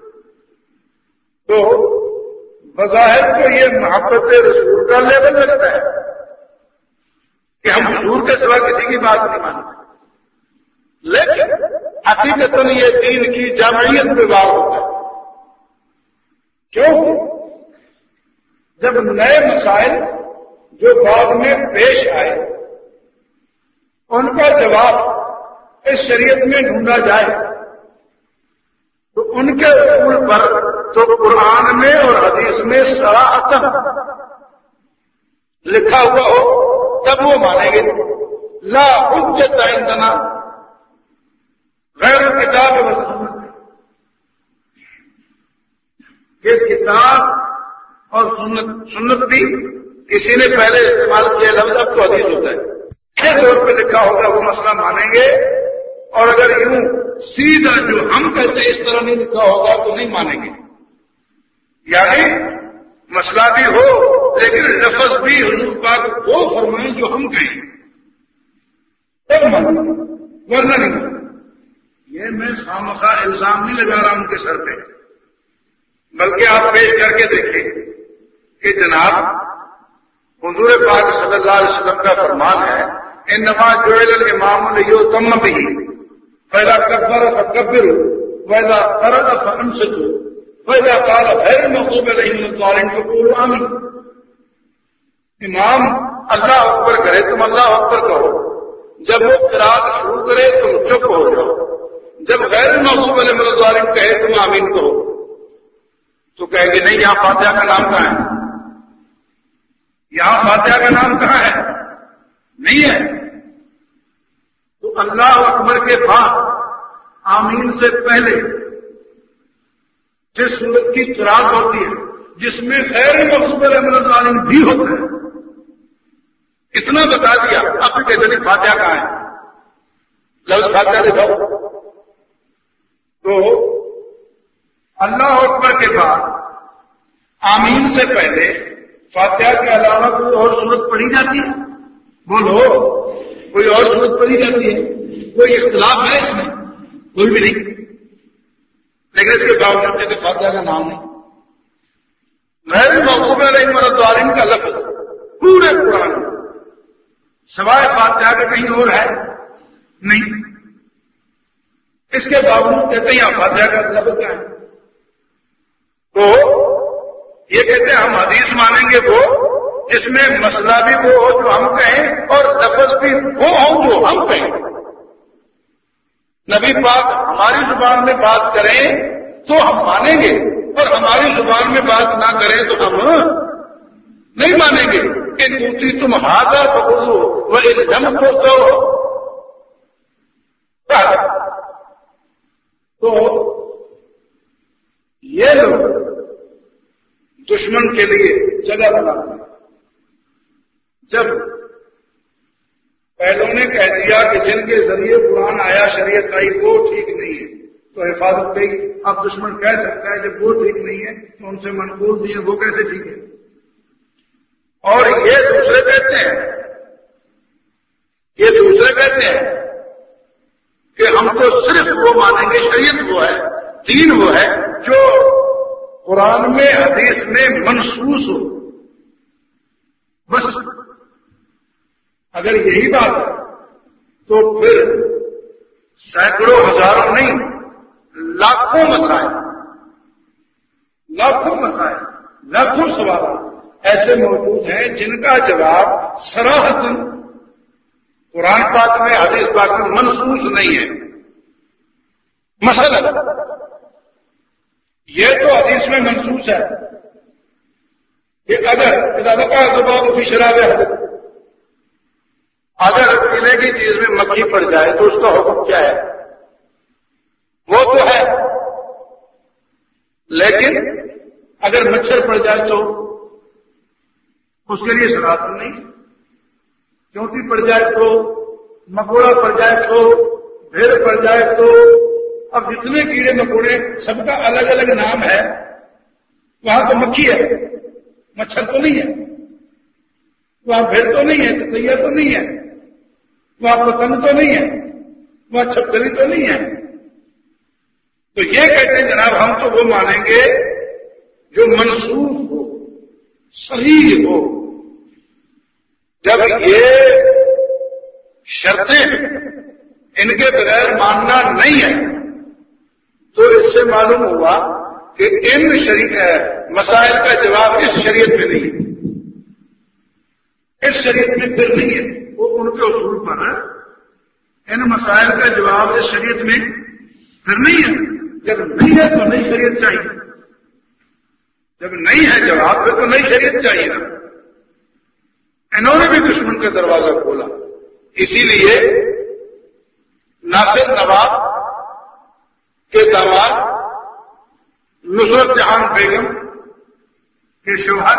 تو بظاہر تو یہ محبت رسول کا لیول لگتا ہے کہ ہم حضور کے سوا کسی کی بات نہیں مانتے, لیکن حقیقتاً یہ دین کی جامعیت پہ وار ہوتا ہے. کیوں؟ جب نئے مسائل جو بعد میں پیش آئے ان کا جواب اس شریعت میں ڈھونڈا جائے تو ان کے اصول پر تو قرآن میں اور حدیث میں صراحتاً لکھا ہوا ہو تب وہ مانیں گے. لا حجت عندنا غیر کتاب و سنت, کہ کتاب اور سنت, سنت بھی کسی نے پہلے استعمال کیا لفظ, اب تو حدیث ہوتا ہے, اس طور پہ لکھا ہوگا وہ مسئلہ مانیں گے. اور اگر یوں سیدھا جو ہم کہتے ہیں اس طرح نہیں لکھا ہوگا تو نہیں مانیں گے. یعنی مسئلہ بھی ہو لیکن لفظ بھی حضور پاک وہ فرمائیں جو ہم کہیں تب مانیں, ورنہ نہیں مانیں. یہ میں خامخواہ الزام نہیں لگا رہا ان کے سر پہ, بلکہ آپ پیش کر کے دیکھیں کہ جناب حضور پاک صلی اللہ علیہ وسلم کا فرمان ہے انما جعل الامام لیؤتم بہ, فَإِذَا كَبَّرَ فَكَبِّرُوا وَإِذَا قَرَأَ فَأَنصِتُوا وَإِذَا قَالَ غَيْرَ الْمَغْضُوبِ عَلَيْهِمْ وَلَا الضَّالِّينَ فَقُولُوا آمِينَ۔ امام اللہ اکبر کرے تم اللہ اکبر کہو، جب وہ قرات شروع کرے تم چپ ہو جاؤ، جب غیر المغضوب علیہم ولا الضالین کہے تم آمین کہو۔ تو کہیں گے نہیں، یہاں فاتحہ کا نام کہاں ہے؟ یہاں فاتحہ کا نام کہاں ہے؟ نہیں ہے۔ تو اللہ اکبر کے بعد آمین سے پہلے جس سورت کی قرات ہوتی ہے جس میں غیر المغضوب علیہم ولا الضالین بھی ہوتا ہے، اتنا بتا دیا، اب بھی کہتے نہیں فاتحہ کہاں ہے؟ لفظ فاتحہ دکھاؤ۔ تو اللہ اکبر کے بعد آمین سے پہلے فاتحہ کے علاوہ کوئی اور سورت پڑھی جاتی ہے؟ بولو، کوئی اور سورت پڑھی جاتی ہے؟ کوئی اختلاف ہے اس میں؟ کوئی بھی نہیں، لیکن اس کے باوجود کہتے فاتحہ کا نام نہیں۔ غیر المغضوب علیہم ولا الضالین کا لفظ پورے قرآن میں سوائے فاتحہ کا کہیں اور ہے نہیں، اس کے باوجود کہتے ہیں یہاں فاتحہ کا لفظ کیا ہے؟ تو یہ کہتے ہیں ہم حدیث مانیں گے وہ جس میں مسئلہ بھی وہ ہو جو ہم کہیں اور لفظ بھی وہ ہو جو ہم کہیں۔ نبی پاک ہماری زبان میں بات کریں تو ہم مانیں گے، اور ہماری زبان میں بات نہ کریں تو ہم نہیں مانیں گے۔ ان اوتی تم ہاتھا پکڑو وہ علم کو تو یہ لوگ دشمن کے لیے جگہ بناتے ہیں۔ جب پہلوں نے کہہ دیا کہ جن کے ذریعے قرآن آیا، شریعت آئی، وہ ٹھیک نہیں ہے تو حفاظت گئی، اب دشمن کہہ سکتا ہے جب وہ ٹھیک نہیں ہے تو ان سے منقول دیے وہ کیسے ٹھیک ہے؟ اور یہ دوسرے کہتے ہیں یہ دوسرے کہتے ہیں کہ ہم تو صرف وہ مانیں گے، شریعت وہ ہے، دین وہ ہے جو قرآن میں حدیث میں منصوص ہو۔ بس اگر یہی بات ہے تو پھر سینکڑوں ہزاروں نہیں لاکھوں مسائل لاکھوں مسائل لاکھوں سوالات ایسے موجود ہیں جن کا جواب صراحتاً قرآن پاک میں حدیث پاک میں منصوص نہیں ہے۔ مثلا یہ تو حدیث میں منصوص ہے کہ اگر اذا وقع الذباب فی شراب احدکم، اگر پینے کی چیز میں مکھی پڑ جائے تو اس کا حکم کیا ہے؟ وہ تو ہے، لیکن اگر مچھر پڑ جائے تو اس کے لیے شراب نہیں، چونٹی پڑ جائے تو، مکوڑا پڑ جائے تو، بھیڑ پڑ جائے تو، اب جتنے کیڑے مکوڑے سب کا الگ الگ نام ہے، وہاں تو مکھی ہے، مچھر تو نہیں ہے، وہاں بھیڑ تو نہیں ہے، تتیا تو نہیں ہے، وہاں پتنگ تو نہیں ہے، وہاں چھپکلی تو نہیں ہے۔ تو یہ کہتے ہیں جناب ہم تو وہ مانیں گے جو منسوخ ہو، صحیح ہو۔ جب یہ شرطیں ان کے بغیر ماننا نہیں ہے تو اس سے معلوم ہوا کہ ان شریعت مسائل کا جواب اس شریعت میں نہیں ہے، اس شریعت میں پھر نہیں ہے، وہ ان کے اصول پر ہے۔ ان مسائل کا جواب اس شریعت میں پھر نہیں ہے۔ جب نہیں ہے تو نئی شریعت چاہیے، جب نہیں ہے جواب پھر تو نئی شریعت چاہیے نا۔ انہوں نے بھی دشمن کا دروازہ کھولا، اسی لیے ناصر نواب کے داماد نصرت جہان بیگم کے شوہر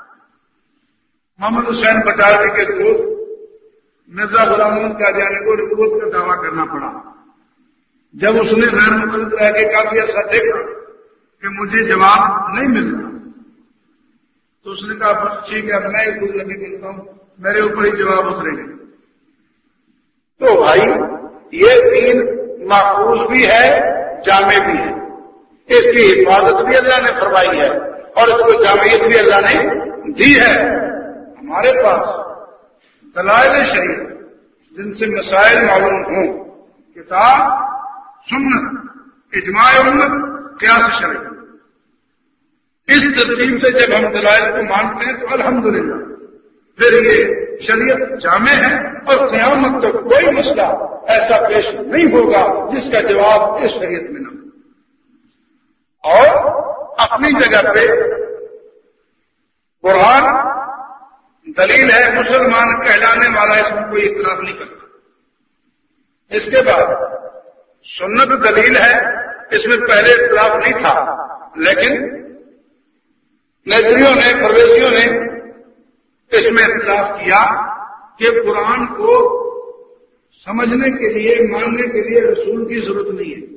محمد حسین بٹالوی کے دوست مرزا غلام محمد قادیانی کو رشوت کا دعویٰ کرنا پڑا۔ جب اس نے غیر مقلد رہ کے کافی عرصہ دیکھا کہ مجھے جواب نہیں مل رہا تو اس نے کہا بس ٹھیک ہے، اب میں ہی خود نبی بنتا ہوں، میرے اوپر ہی جواب اترے گا۔ تو بھائی یہ دین محفوظ بھی ہے، جامع بھی ہے، اس کی حفاظت بھی اللہ نے فرمائی ہے اور اس کو جامعیت بھی اللہ نے دی ہے۔ ہمارے پاس دلائل شریعت جن سے مسائل معلوم ہوں، کتاب سنت، اجماع امت، قیاس شرعی. اس ترتیب سے جب ہم دلائل کو مانتے ہیں تو الحمدللہ پھر یہ شریعت جامع ہے اور قیامت تک کوئی مسئلہ ایسا پیش نہیں ہوگا جس کا جواب اس شریعت میں نہ ہو. اور اپنی جگہ پہ قرآن دلیل ہے، مسلمان کہلانے والا اس میں کوئی اختلاف نہیں کرتا. اس کے بعد سنت دلیل ہے، اس میں پہلے اختلاف نہیں تھا، لیکن نیتریوں نے، پرویزیوں نے اس میں اختلاف کیا کہ قرآن کو سمجھنے کے لیے، ماننے کے لیے رسول کی ضرورت نہیں ہے.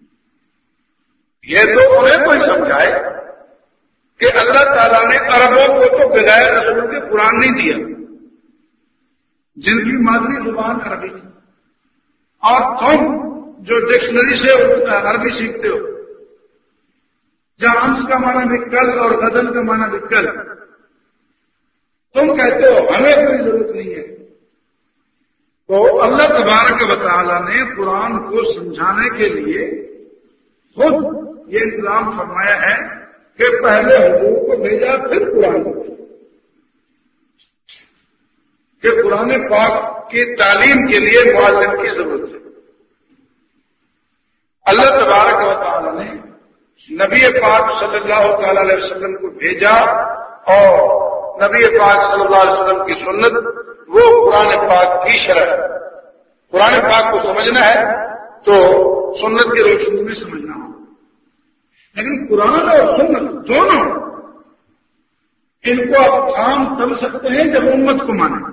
یہ تو انہیں کوئی سمجھائے کہ اللہ تعالیٰ نے عربوں کو تو بغیر رسول کے قرآن نہیں دیا، جن کی مادری زبان عربی تھی. اور تم جو ڈکشنری سے عربی سیکھتے ہو، جہاں ہمس کا معنی بھی کل اور غزل کا معنی بھی کل، تم کہتے ہو ہمیں کوئی ضرورت نہیں ہے. تو اللہ تبارک و تعالی نے قرآن کو سمجھانے کے لیے خود یہ انتظام فرمایا ہے کہ پہلے حضور کو بھیجا، پھر قرآن کو بھیجا، کہ قرآن پاک کی تعلیم کے لیے معلم کی ضرورت ہے. اللہ تبارک و تعالی نے نبی پاک صلی اللہ تعالی علیہ وسلم کو بھیجا، اور نبی پاک صلی اللہ علیہ وسلم کی سنت وہ قرآن پاک کی شرح. قرآن پاک کو سمجھنا ہے تو سنت کی روشنی میں سمجھنا ہو. لیکن قرآن اور سنت دونوں ان کو آپ تھام تب سکتے ہیں جب امت کو مانیں.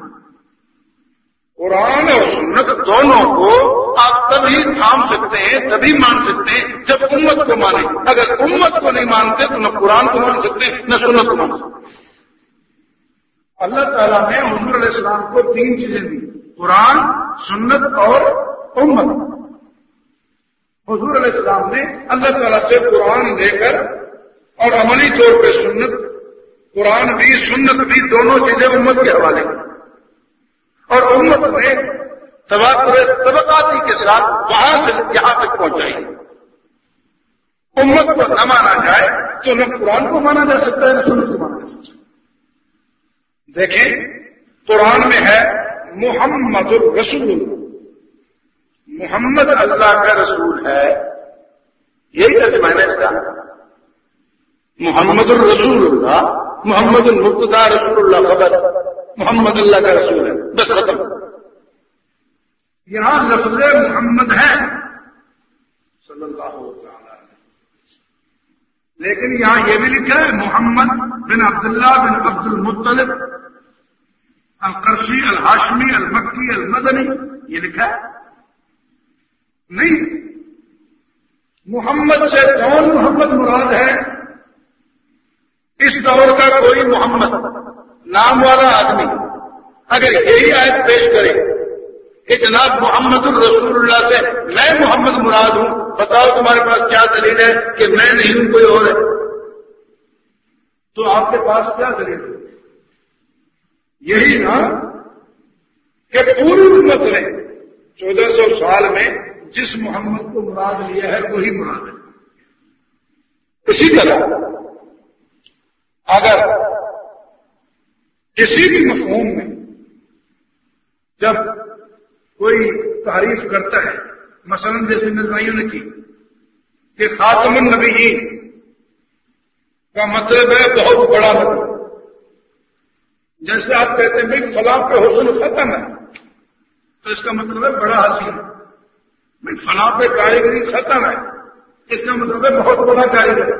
قرآن اور سنت دونوں کو آپ تبھی تھام سکتے ہیں، تبھی مان سکتے ہیں جب امت کو مانیں. اگر امت کو نہیں مانتے تو نہ قرآن کو مان سکتے نہ سنت کو مان سکتے. اللہ تعالیٰ نے حضور علیہ السلام کو تین چیزیں دی: قرآن، سنت اور امت. حضور علیہ السلام نے اللہ تعالیٰ سے قرآن لے کر اور عملی طور پہ سنت، قرآن بھی سنت بھی دونوں چیزیں امت کے حوالے کی، اور امت نے تواتر طبقاتی کے ساتھ وہاں سے یہاں تک پہنچائی. امت کو نہ مانا جائے تو نہ قرآن کو مانا جا سکتا ہے نہ سنت کو مانا جا سکتا ہے. دیکھیں قرآن میں ہے محمد الرسول، محمد اللہ کا رسول ہے، یہی ترجمہ ہے اس کا. محمد الرسول اللہ، محمد المبتدا رسول اللہ خبر، محمد اللہ کا رسول ہے، بس ختم. یہاں لفظ محمد ہے صلی اللہ تعالی، لیکن یہاں یہ بھی لکھا ہے محمد بن عبداللہ بن عبد المطلب القرشی الہاشمی المکی المدنی، یہ لکھا ہے نہیں. محمد سے کون محمد مراد ہے؟ اس دور کا کوئی محمد نام والا آدمی اگر یہی آیت پیش کرے کہ جناب محمد الرسول اللہ سے میں محمد مراد ہوں، بتاؤ تمہارے پاس کیا دلیل ہے کہ میں نہیں ہوں کوئی اور ہے؟ تو آپ کے پاس کیا دلیل ہے؟ یہی نا کہ پوری امت نے چودہ سو سال میں جس محمد کو مراد لیا ہے وہی مراد ہے. اسی طرح اگر کسی بھی مفہوم میں جب کوئی تعریف کرتا ہے، مثلا جیسے مرزائیوں نے کی کہ خاتم النبیین کا مطلب ہے بہت بڑا نبی، جیسے آپ کہتے ہیں بھائی فلاں پہ حسن ختم ہے تو اس کا مطلب ہے بڑا حسین، بھائی فلاں پہ کاریگری ختم ہے اس کا مطلب ہے بہت بڑا کاریگر.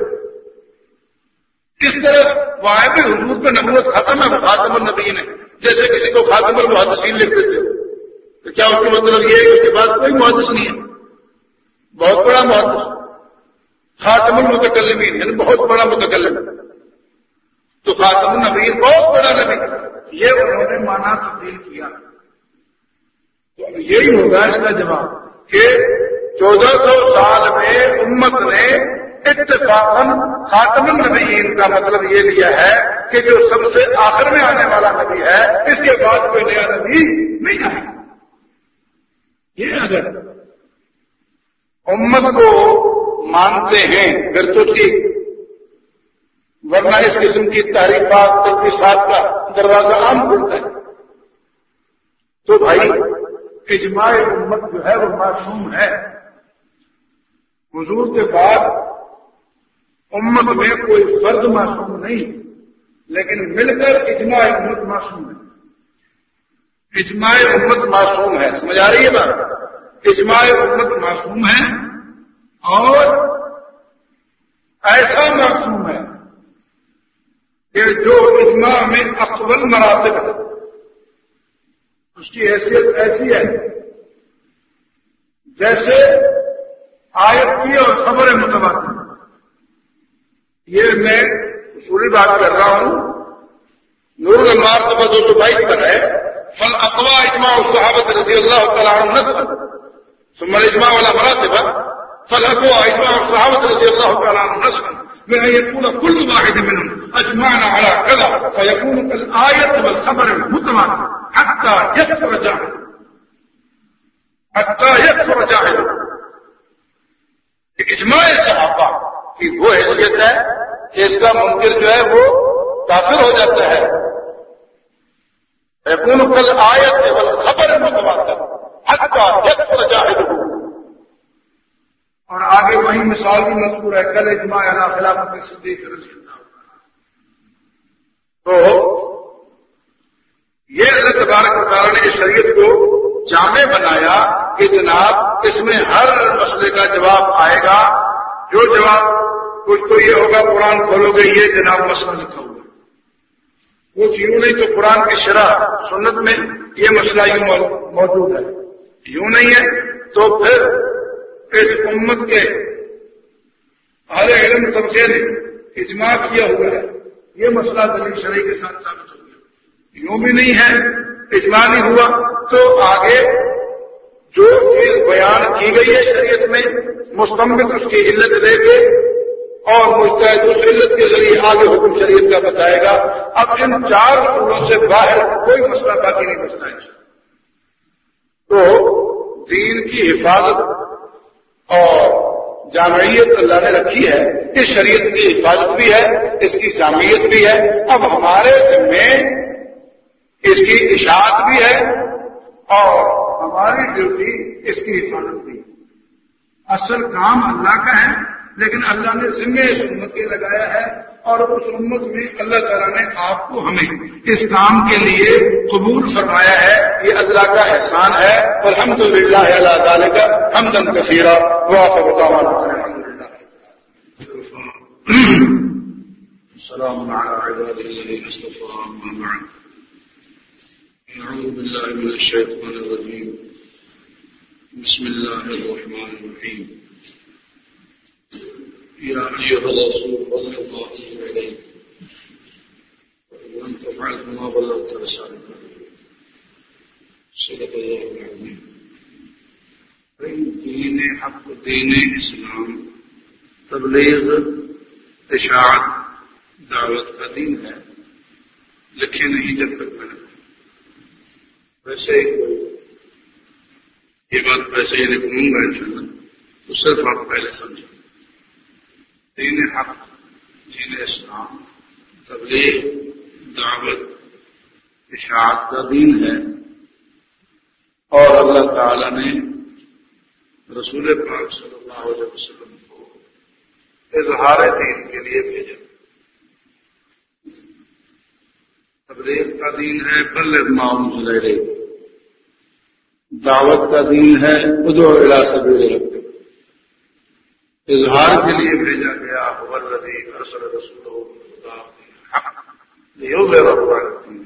اس طرح وہاں پہ حضور پہ نبوت ختم ہے، خاتم النبیین ہے. جیسے کسی کو خاتم المحدثین لکھتے تھے تو کیا اس کا مطلب یہ ہے کہ اس کے بعد کوئی محدث نہیں ہے، بہت بڑا محدث. خاتم المتکلمین یعنی بہت بڑا متکلم، تو خاتم النبیین بہت بڑا نبی، یہ انہوں نے مانا تبدیل کیا. تو اب یہی ہوگا اس کا جواب کہ چودہ سو سال میں امت نے اتفاقاً خاتم النبیین کا مطلب یہ لیا ہے کہ جو سب سے آخر میں آنے والا نبی ہے، اس کے بعد کوئی نیا نبی نہیں آئے. یہ اگر امت کو مانتے ہیں پھر تو ٹھیک، ورنہ اس قسم کی تعریفات تقدیسات کا دروازہ عام کھلتا ہے۔ تو بھائی اجماع امت جو ہے وہ معصوم ہے، حضور کے بعد امت میں کوئی فرد معصوم نہیں، لیکن مل کر اجماع امت معصوم ہے۔ اجماع امت معصوم ہے، سمجھ آ رہی ہے بات؟ اجماع امت معصوم ہے اور ایسا معصوم ہے کہ جو اجماع میں افضل مراتب ہے اس کی حیثیت ایسی ہے جیسے آیت کی اور خبر متواتر۔ یہ میں اصولی بات کر رہا ہوں، نور المار صفحہ دو سو بائیس پر ہے، فل اقوا اجماع الصحابہ رضی اللہ تعالیٰ عنہم نصرا ثم الاجماع ولا مراتب فل اقوا اجماع الصحابہ رضی اللہ تعالیٰ عنہم نصرا وأن يكون كل واحد منهم أجمعنا على كذا فيكون كالآية والخبر المتواتر حتى يكثر جاهل حتى يكثر جاهل۔ اجماع صحابہ کی وہ حیثیت ہے کہ اس کا منکر جو ہے وہ کافر ہو جاتا ہے۔ يكون كالآية والخبر المتواتر حتى يكثر جاهل۔ اور آگے وہی مثال بھی مذکور ہے، کل اجماع علی خلافت صدیق رضی اللہ عنہ۔ تو یہ اللہ تبارک و تعالیٰ نے اس شریعت کو جامع بنایا کہ جناب اس میں ہر مسئلے کا جواب آئے گا۔ جو جواب کچھ تو یہ ہوگا، قرآن کھولو گے یہ جناب مسئلہ لکھا ہوا، کچھ یوں نہیں تو قرآن کی شرح سنت میں یہ مسئلہ یوں موجود ہے، یوں نہیں ہے تو پھر اس امت کے اہل علم طبقے نے اجماع کیا ہوا ہے، یہ مسئلہ دلیل شرعی کے ساتھ ثابت ہو گیا۔ یوں بھی نہیں ہے، اجماع نہیں ہوا تو آگے جو چیز بیان کی گئی ہے شریعت میں مستمت اس کی علت لے کے اور مجتہد اس علت کے ذریعے آگے حکم شریعت کا بتائے گا۔ اب ان چار اصولوں سے باہر کوئی مسئلہ باقی نہیں بچتا ہے۔ تو دین کی حفاظت اور جامعیت اللہ نے رکھی ہے، اس شریعت کی حفاظت بھی ہے، اس کی جامعیت بھی ہے۔ اب ہمارے ذمے اس کی اشاعت بھی ہے اور ہماری ڈیوٹی اس کی حفاظت بھی ہے۔ اصل کام اللہ کا ہے، لیکن اللہ نے ذمے اس امت کے لگایا ہے اور اس امت میں اللہ تعالیٰ نے آپ کو ہمیں اس کام کے لیے قبول فرمایا ہے، یہ اللہ کا احسان ہے۔ والحمد للہ علی ذالک حمدا کثیرا وآخر دعوانا الحمد للہ۔ السلام علی عباد الذین اصطفى اما بعد، اعوذ باللہ من الشیطان الرجیم، بسم اللہ الرحمن الرحیم۔ يا أيها الرسول بلغ ما أنزل إليك وإن تفعل فما بلغت رسالته صدق الله العظيم۔ دین حق، دین اسلام تبلیغ اشاعت دعوت کا دین ہے، لکھے نہیں جب تک میں نے ویسے ہی کوئی یہ بات ویسے ہی لکھوں گا انشاءاللہ، تو صرف آپ پہلے سمجھیں۔ دین حق، دین اسلام تبلیغ دعوت اشاعت کا دین ہے، اور اللہ تعالی نے رسول پاک صلی اللہ علیہ وسلم کو اظہار دین کے لیے بھیجا۔ تبلیغ کا دین ہے بلغ ما انزل الیک، دعوت کا دین ہے ادعو الی سبیل ربک، اظہار کے لیے بھیجا گیا هو الذی ارسل رسولہ بالہدی والحق لیظہرہ علی الدین،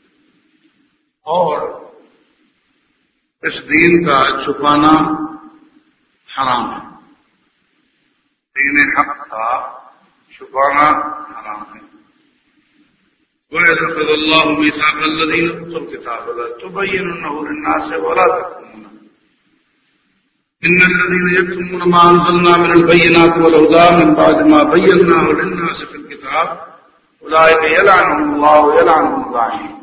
اور اس دین کا چھپانا حرام ہے۔ دین حق کا چھپانا حرام ہے۔ وَإِذْ أَخَذَ اللَّهُ مِيثَاقَ الَّذِينَ أُوتُوا الْكِتَابَ لَتُبَيِّنُنَّهُ لِلنَّاسِ وَلَا تَكْتُمُونَهُ إن الذين يكتمون ما أنزلنا من البينات والهدى من بعد ما بيناه للناس في الكتاب أولئك يلعنهم الله ويلعنهم اللعين۔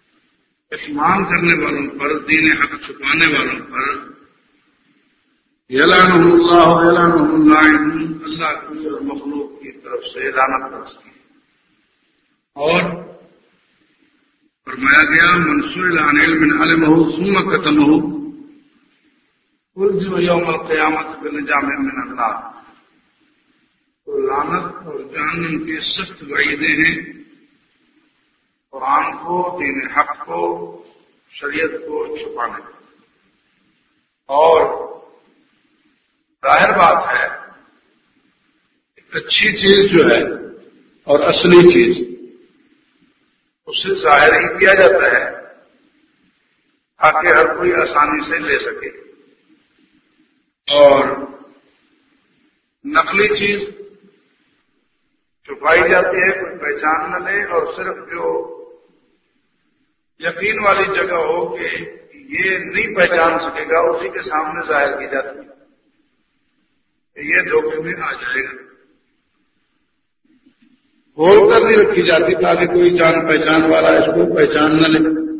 کتمان کرنے والوں پر، دین حق چھپانے والوں پر یلعنہ اللہ یلعنہ اللاعنون، اللہ کی اور مخلوق کی طرف سے لعنت برستی ہے۔ اور فرمایا گیا من سئل عن علم علمہ ثم کتمہ الزم یوم القیامت بلجام من النار۔ تو لعنت اور جہنم کی سخت وعیدیں ہیں قرآن کو، دین حق کو، شریعت کو چھپانے کو۔ اور ظاہر بات ہے ایک اچھی چیز جو ہے اور اصلی چیز اسے ظاہر ہی کیا جاتا ہے تاکہ ہر کوئی آسانی سے لے سکے، اور نقلی چیز چھپائی جاتی ہے کوئی پہچان نہ لے، اور صرف جو یقین والی جگہ ہو کہ یہ نہیں پہچان سکے گا اسی کے سامنے ظاہر کی جاتی ہے کہ یہ دھوکے میں آ جائے گا، کھول کر نہیں رکھی جاتی تاکہ کوئی جان پہچان والا اس کو پہچان نہ لے۔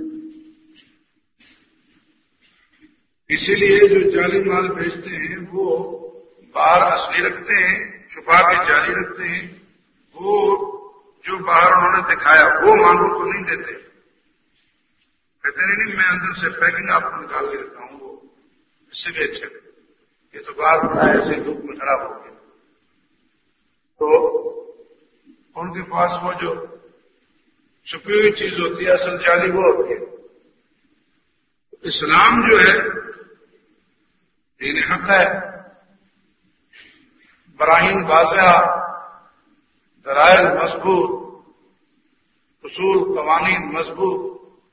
اسی لیے جو جعلی مال بیچتے ہیں وہ باہر اصلی رکھتے ہیں، چھپا کے جعلی رکھتے ہیں، وہ جو باہر انہوں نے دکھایا وہ مانگو تو نہیں دیتے، کہتے نہیں نہیں میں اندر سے پیکنگ آپ کو نکال کے دیتا ہوں، وہ اس سے بھی اچھا، یہ تو باہر پڑا ہے ایسے دھوپ میں خراب ہو گیا۔ تو ان کے پاس وہ جو چھپی ہوئی چیز ہوتی ہے اصل جعلی وہ ہوتی ہے۔ اسلام جو ہے دین حق ہے، براہین واضح، دلائل مضبوط، اصول قوانین مضبوط،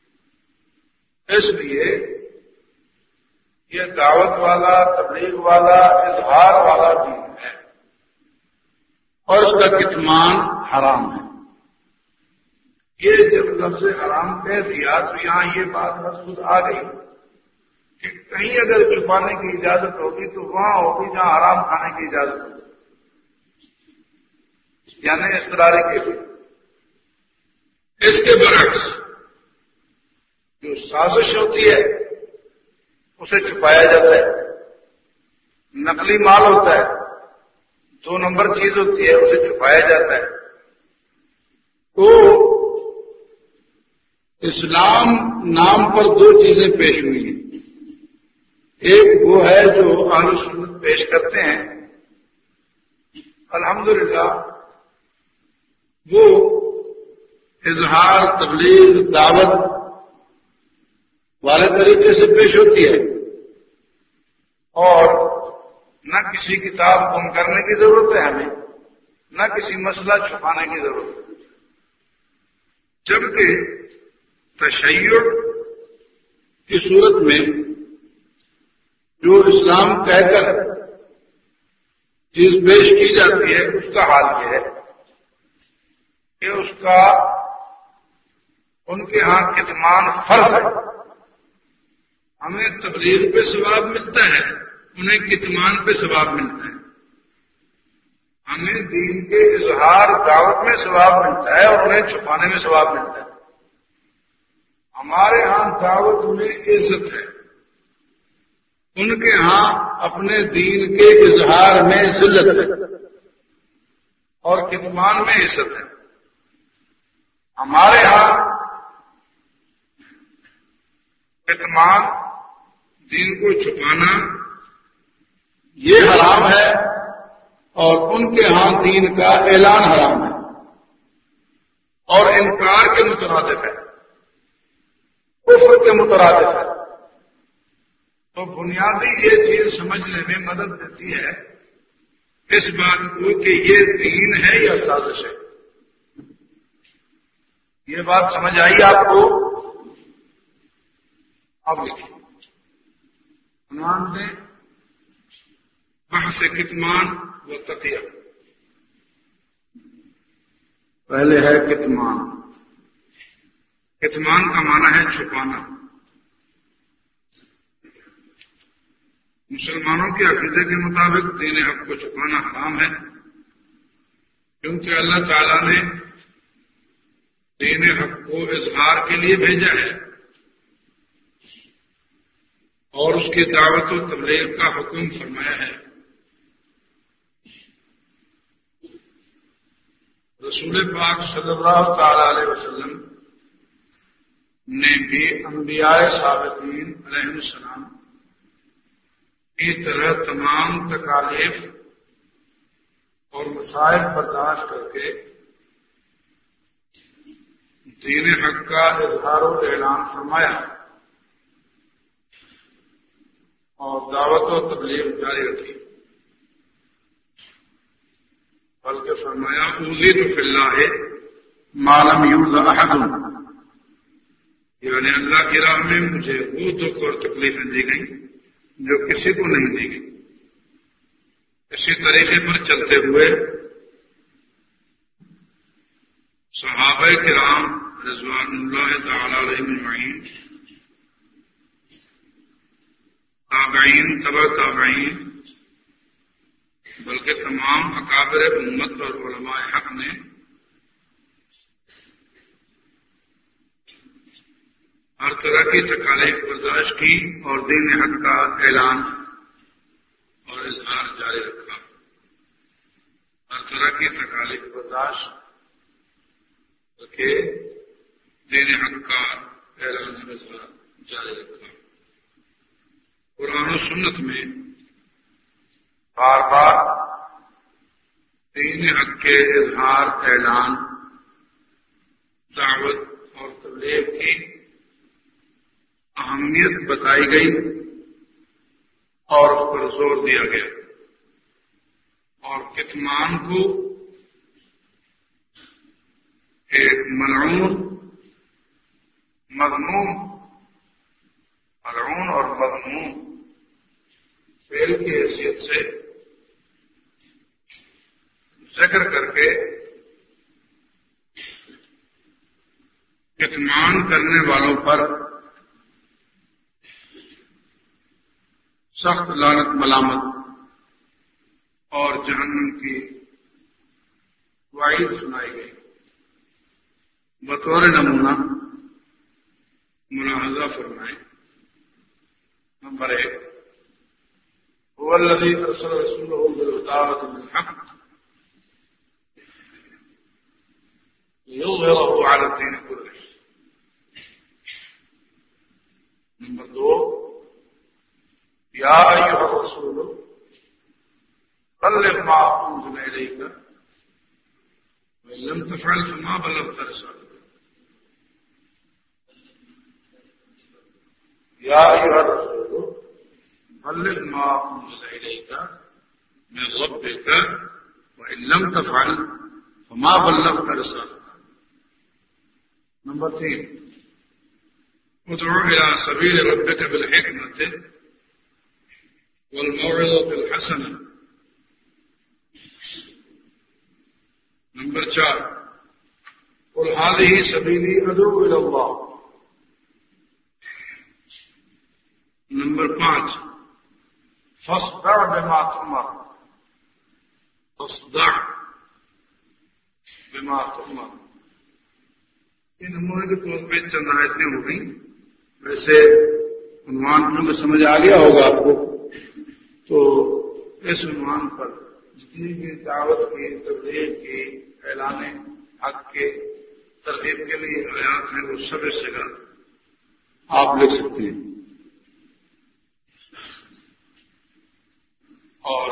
اس لیے یہ دعوت والا، تبلیغ والا، اظہار والا دین ہے، اور اس کا کتمان حرام ہے۔ یہ جب لفظ حرام کہہ دیا تو یہاں یہ بات خود آ گئی کہ کہیں اگر چھپانے کی اجازت ہوگی تو وہاں ہوگی جہاں حرام کھانے کی اجازت ہوگی، یعنی اضطراری کے لیے۔ اس کے برعکس جو سازش ہوتی ہے اسے چھپایا جاتا ہے، نقلی مال ہوتا ہے، دو نمبر چیز ہوتی ہے اسے چھپایا جاتا ہے۔ تو اسلام نام پر دو چیزیں پیش ہوئی ہیں، ایک وہ ہے جو اہل سنت پیش کرتے ہیں، الحمدللہ وہ اظہار، تبلیغ، دعوت والے طریقے سے پیش ہوتی ہے، اور نہ کسی کتاب گم کرنے کی ضرورت ہے ہمیں، نہ کسی مسئلہ چھپانے کی ضرورت ہے۔ جبکہ تشیع کی صورت میں جو اسلام کہہ کر چیز پیش کی جاتی ہے اس کا حال یہ ہے کہ اس کا ان کے ہاں کتمان فرض ہے۔ ہمیں تبلیغ پہ ثواب ملتا ہے، انہیں کتمان پہ ثواب ملتا ہے۔ ہمیں دین کے اظہار، دعوت میں ثواب ملتا ہے اور انہیں چھپانے میں ثواب ملتا ہے۔ ہمارے ہاں دعوت میں عزت ہے، ان کے ہاں اپنے دین کے اظہار میں ذلت ہے اور کتمان میں عزت ہے۔ ہمارے ہاں کتمان، دین کو چھپانا یہ حرام ہے، اور ان کے ہاں دین کا اعلان حرام ہے اور انکار کے مترادف ہے، کفر کے مترادف ہے۔ تو بنیادی یہ چیز سمجھنے میں مدد دیتی ہے اس بات کو کہ یہ دین ہے یا سازش ہے۔ یہ بات سمجھ آئی آپ کو؟ اب لکھیں، عنوان دیں بحث کتمان و تقیہ۔ پہلے ہے کتمان۔ کتمان کا معنی ہے چھپانا۔ مسلمانوں کے عقیدے کے مطابق دین حق کو چھپانا حرام ہے، کیونکہ اللہ تعالیٰ نے دین حق کو اظہار کے لیے بھیجا ہے، اور اس کی دعوت و تبلیغ کا حکم فرمایا ہے۔ رسول پاک صلی اللہ تعالی علیہ وسلم نے بھی انبیاء سابقین علیہ السلام کی طرح تمام تکالیف اور مسائل برداشت کر کے دین حق کا اظہار و اعلان فرمایا اور دعوت و تبلیغ جاری رکھی، بلکہ فرمایا اوذیت فی اللہ ما لم یؤذ احد، یعنی اللہ کی راہ میں مجھے وہ دکھ اور تکلیفیں دی گئیں جو کسی کو نہیں دی گئی۔ اسی طریقے پر چلتے ہوئے صحابہ کرام رضوان اللہ تعالی علیہم اجمعین، تابعین، تبع تابعین، بلکہ تمام اکابر امت اور علماء حق نے ہر طرح کی تکالیف برداشت کی اور دین حق کا اعلان اور اظہار جاری رکھا۔ ہر طرح کی تکالیف برداشت کر کے دین حق کا اعلان اور اظہار جاری رکھا۔ قرآن و سنت میں بار بار دین حق کے اظہار، اعلان، دعوت اور تبلیغ کی اہمیت بتائی گئی اور اس پر زور دیا گیا، اور کتمان کو ایک ملعون مذموم ملعون اور مذموم فعل کی حیثیت سے ذکر کر کے کتمان کرنے والوں پر سخت لعنت ملامت اور جہنم کی وعید سنائی گئی۔ بطور نمونہ ملاحظہ فرمائیں۔ نمبر ایک، هو الذي ارسل رسوله بالهدى ودين الحق ليظهره على الدين كله۔ نمبر دو، یا ایھا الرسول بلغ ما انزل الیک وان لم تفعل فما بلغت رسالته۔ یا ایھا الرسول بلغ ما انزل الیک من ربک وان لم تفعل فما بلغت رسالته۔ نمبر تین، ادعو الى سبیل ربک بالحکمة والموعظة الحسنة۔ نمبر چار، قل هذه سبيلي ادعو الى الله۔ نمبر پانچ، فاصدع بما تؤمر فاصدع بما تؤمر۔ ان نمونے کے طور پہ چند آیتیں ہو گئی، ویسے عنوان میں سمجھ آ گیا ہوگا آپ کو، تو اس عنوان پر جتنی بھی دعوت کی، تبلیغ کی، اعلان حق کے ترغیب کے لیے آیات ہیں وہ سب اس جگہ آپ لکھ سکتے ہیں۔ اور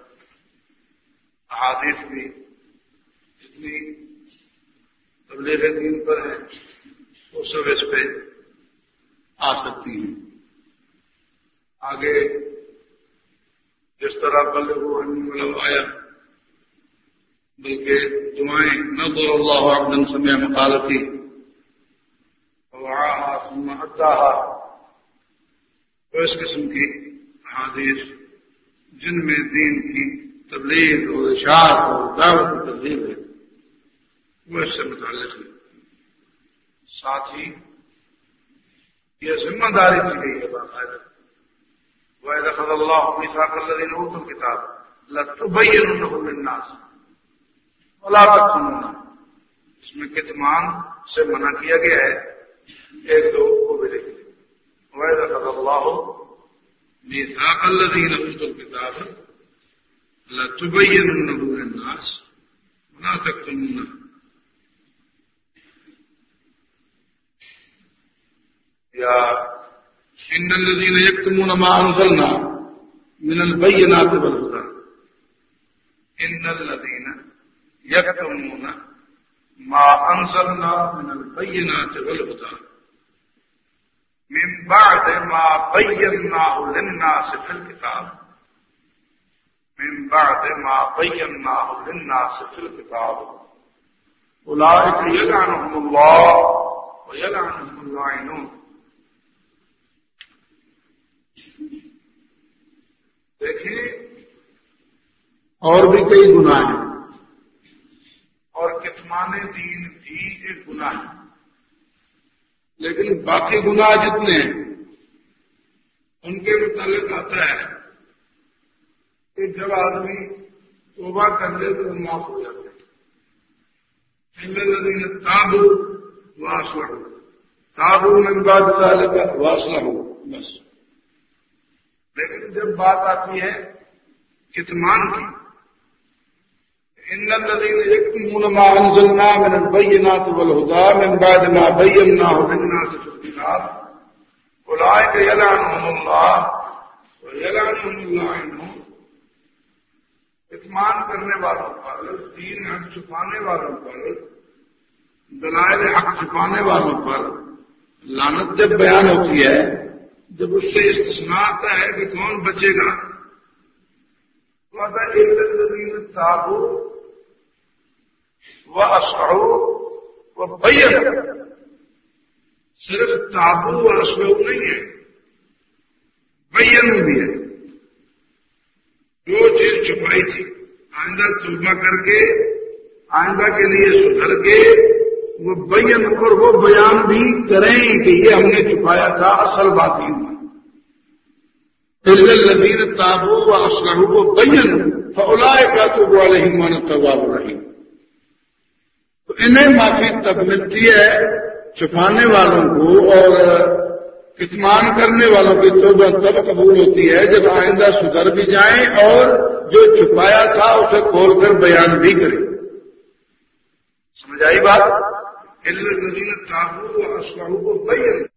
احادیث بھی جتنی تبلیغ دین پر ہیں وہ سب اس پہ آ سکتی ہیں۔ آگے جس طرح بلغوا عنی ولو آیا، بلکہ دعائیں نظر اللہ عبدا سمع مقالتی ووعاها ثم اداها، تو اس قسم کی احادیث جن میں دین کی تبلیغ اور اشاعت اور دعوت کی تبلیغ ہے وہ اس سے متعلق ہے۔ ساتھ ہی یہ ذمہ داری دی گئی ہے باقاعدہ، وَإِذْ أَخَذَ اللَّهُ مِيثَاقَ الَّذِينَ أُوتُوا الْكِتَابَ لَتُبَيِّنُنَّهُ لِلنَّاسِ وَلَا تَكْتُمُونَهُ، اس میں کتمان سے منع کیا گیا ہے ایک لوگوں کو بھی لکھ لیں۔ وَإِذْ أَخَذَ اللَّهُ ميثاق الذين اوتوا الكتاب لتبيننه للناس ولا تكتمونه يا ان الذين يكتمون ما انزلنا من البينات والهدى ان الذين يكتمون ما انزلنا من البينات والهدى من بعد ما بيناه للناس في الكتاب من بعد ما بيناه للناس في الكتاب اولئك يلعنهم الله ويلعنهم اللاعنون. دیکھیں اور بھی کئی گناہ ہیں اور کتمان دین بھی ایک گناہ ہے، لیکن باقی گناہ جتنے ہیں ان کے متعلق آتا ہے کہ جب آدمی توبہ کر لے تو وہ معاف ہو جاتے ہیں. الذین تابوا واصلحوا تابوا من بعد ذلك واصلحوا بس. لیکن جب بات آتی ہے کتمان کی، ان الذين يكتمون ما انزلنا من البينات والهدى من بعد ما بيناه للناس في الكتاب اولئك يلعنهم الله ويلعنهم اللاعنون. کتمان کرنے والوں پر، دین حق چھپانے والوں پر، دلائل حق چھپانے والوں پر لعنت جب بیان ہوتی ہے، جب اس سے استثناء آتا ہے کہ کون بچے گا، تو آتا ہے الا الذين تابوا واصلحوا وبينوا. صرف تابوا واصلحوا نہیں ہے، بینوا بھی ہے. جو چیز چھپائی تھی آئندہ توبہ کر کے آئندہ کے لیے سدھر کے وہ بین، اور وہ بیان بھی کریں کہ یہ ہم نے چھپایا تھا، اصل بات یہ ہوا. الا الذين تابوا واصلحوا وبينوا فاولئك اتوب عليهم وانا التواب الرحيم. تو انہیں معافی تب ملتی ہے چھپانے والوں کو، اور کتمان کرنے والوں کی توبہ تب قبول ہوتی ہے جب آئندہ سدھر بھی جائیں اور جو چھپایا تھا اسے کھول کر بیان بھی کریں. سمجھ آئی بات؟ الا الذين تابوا واصلحوا وبينوا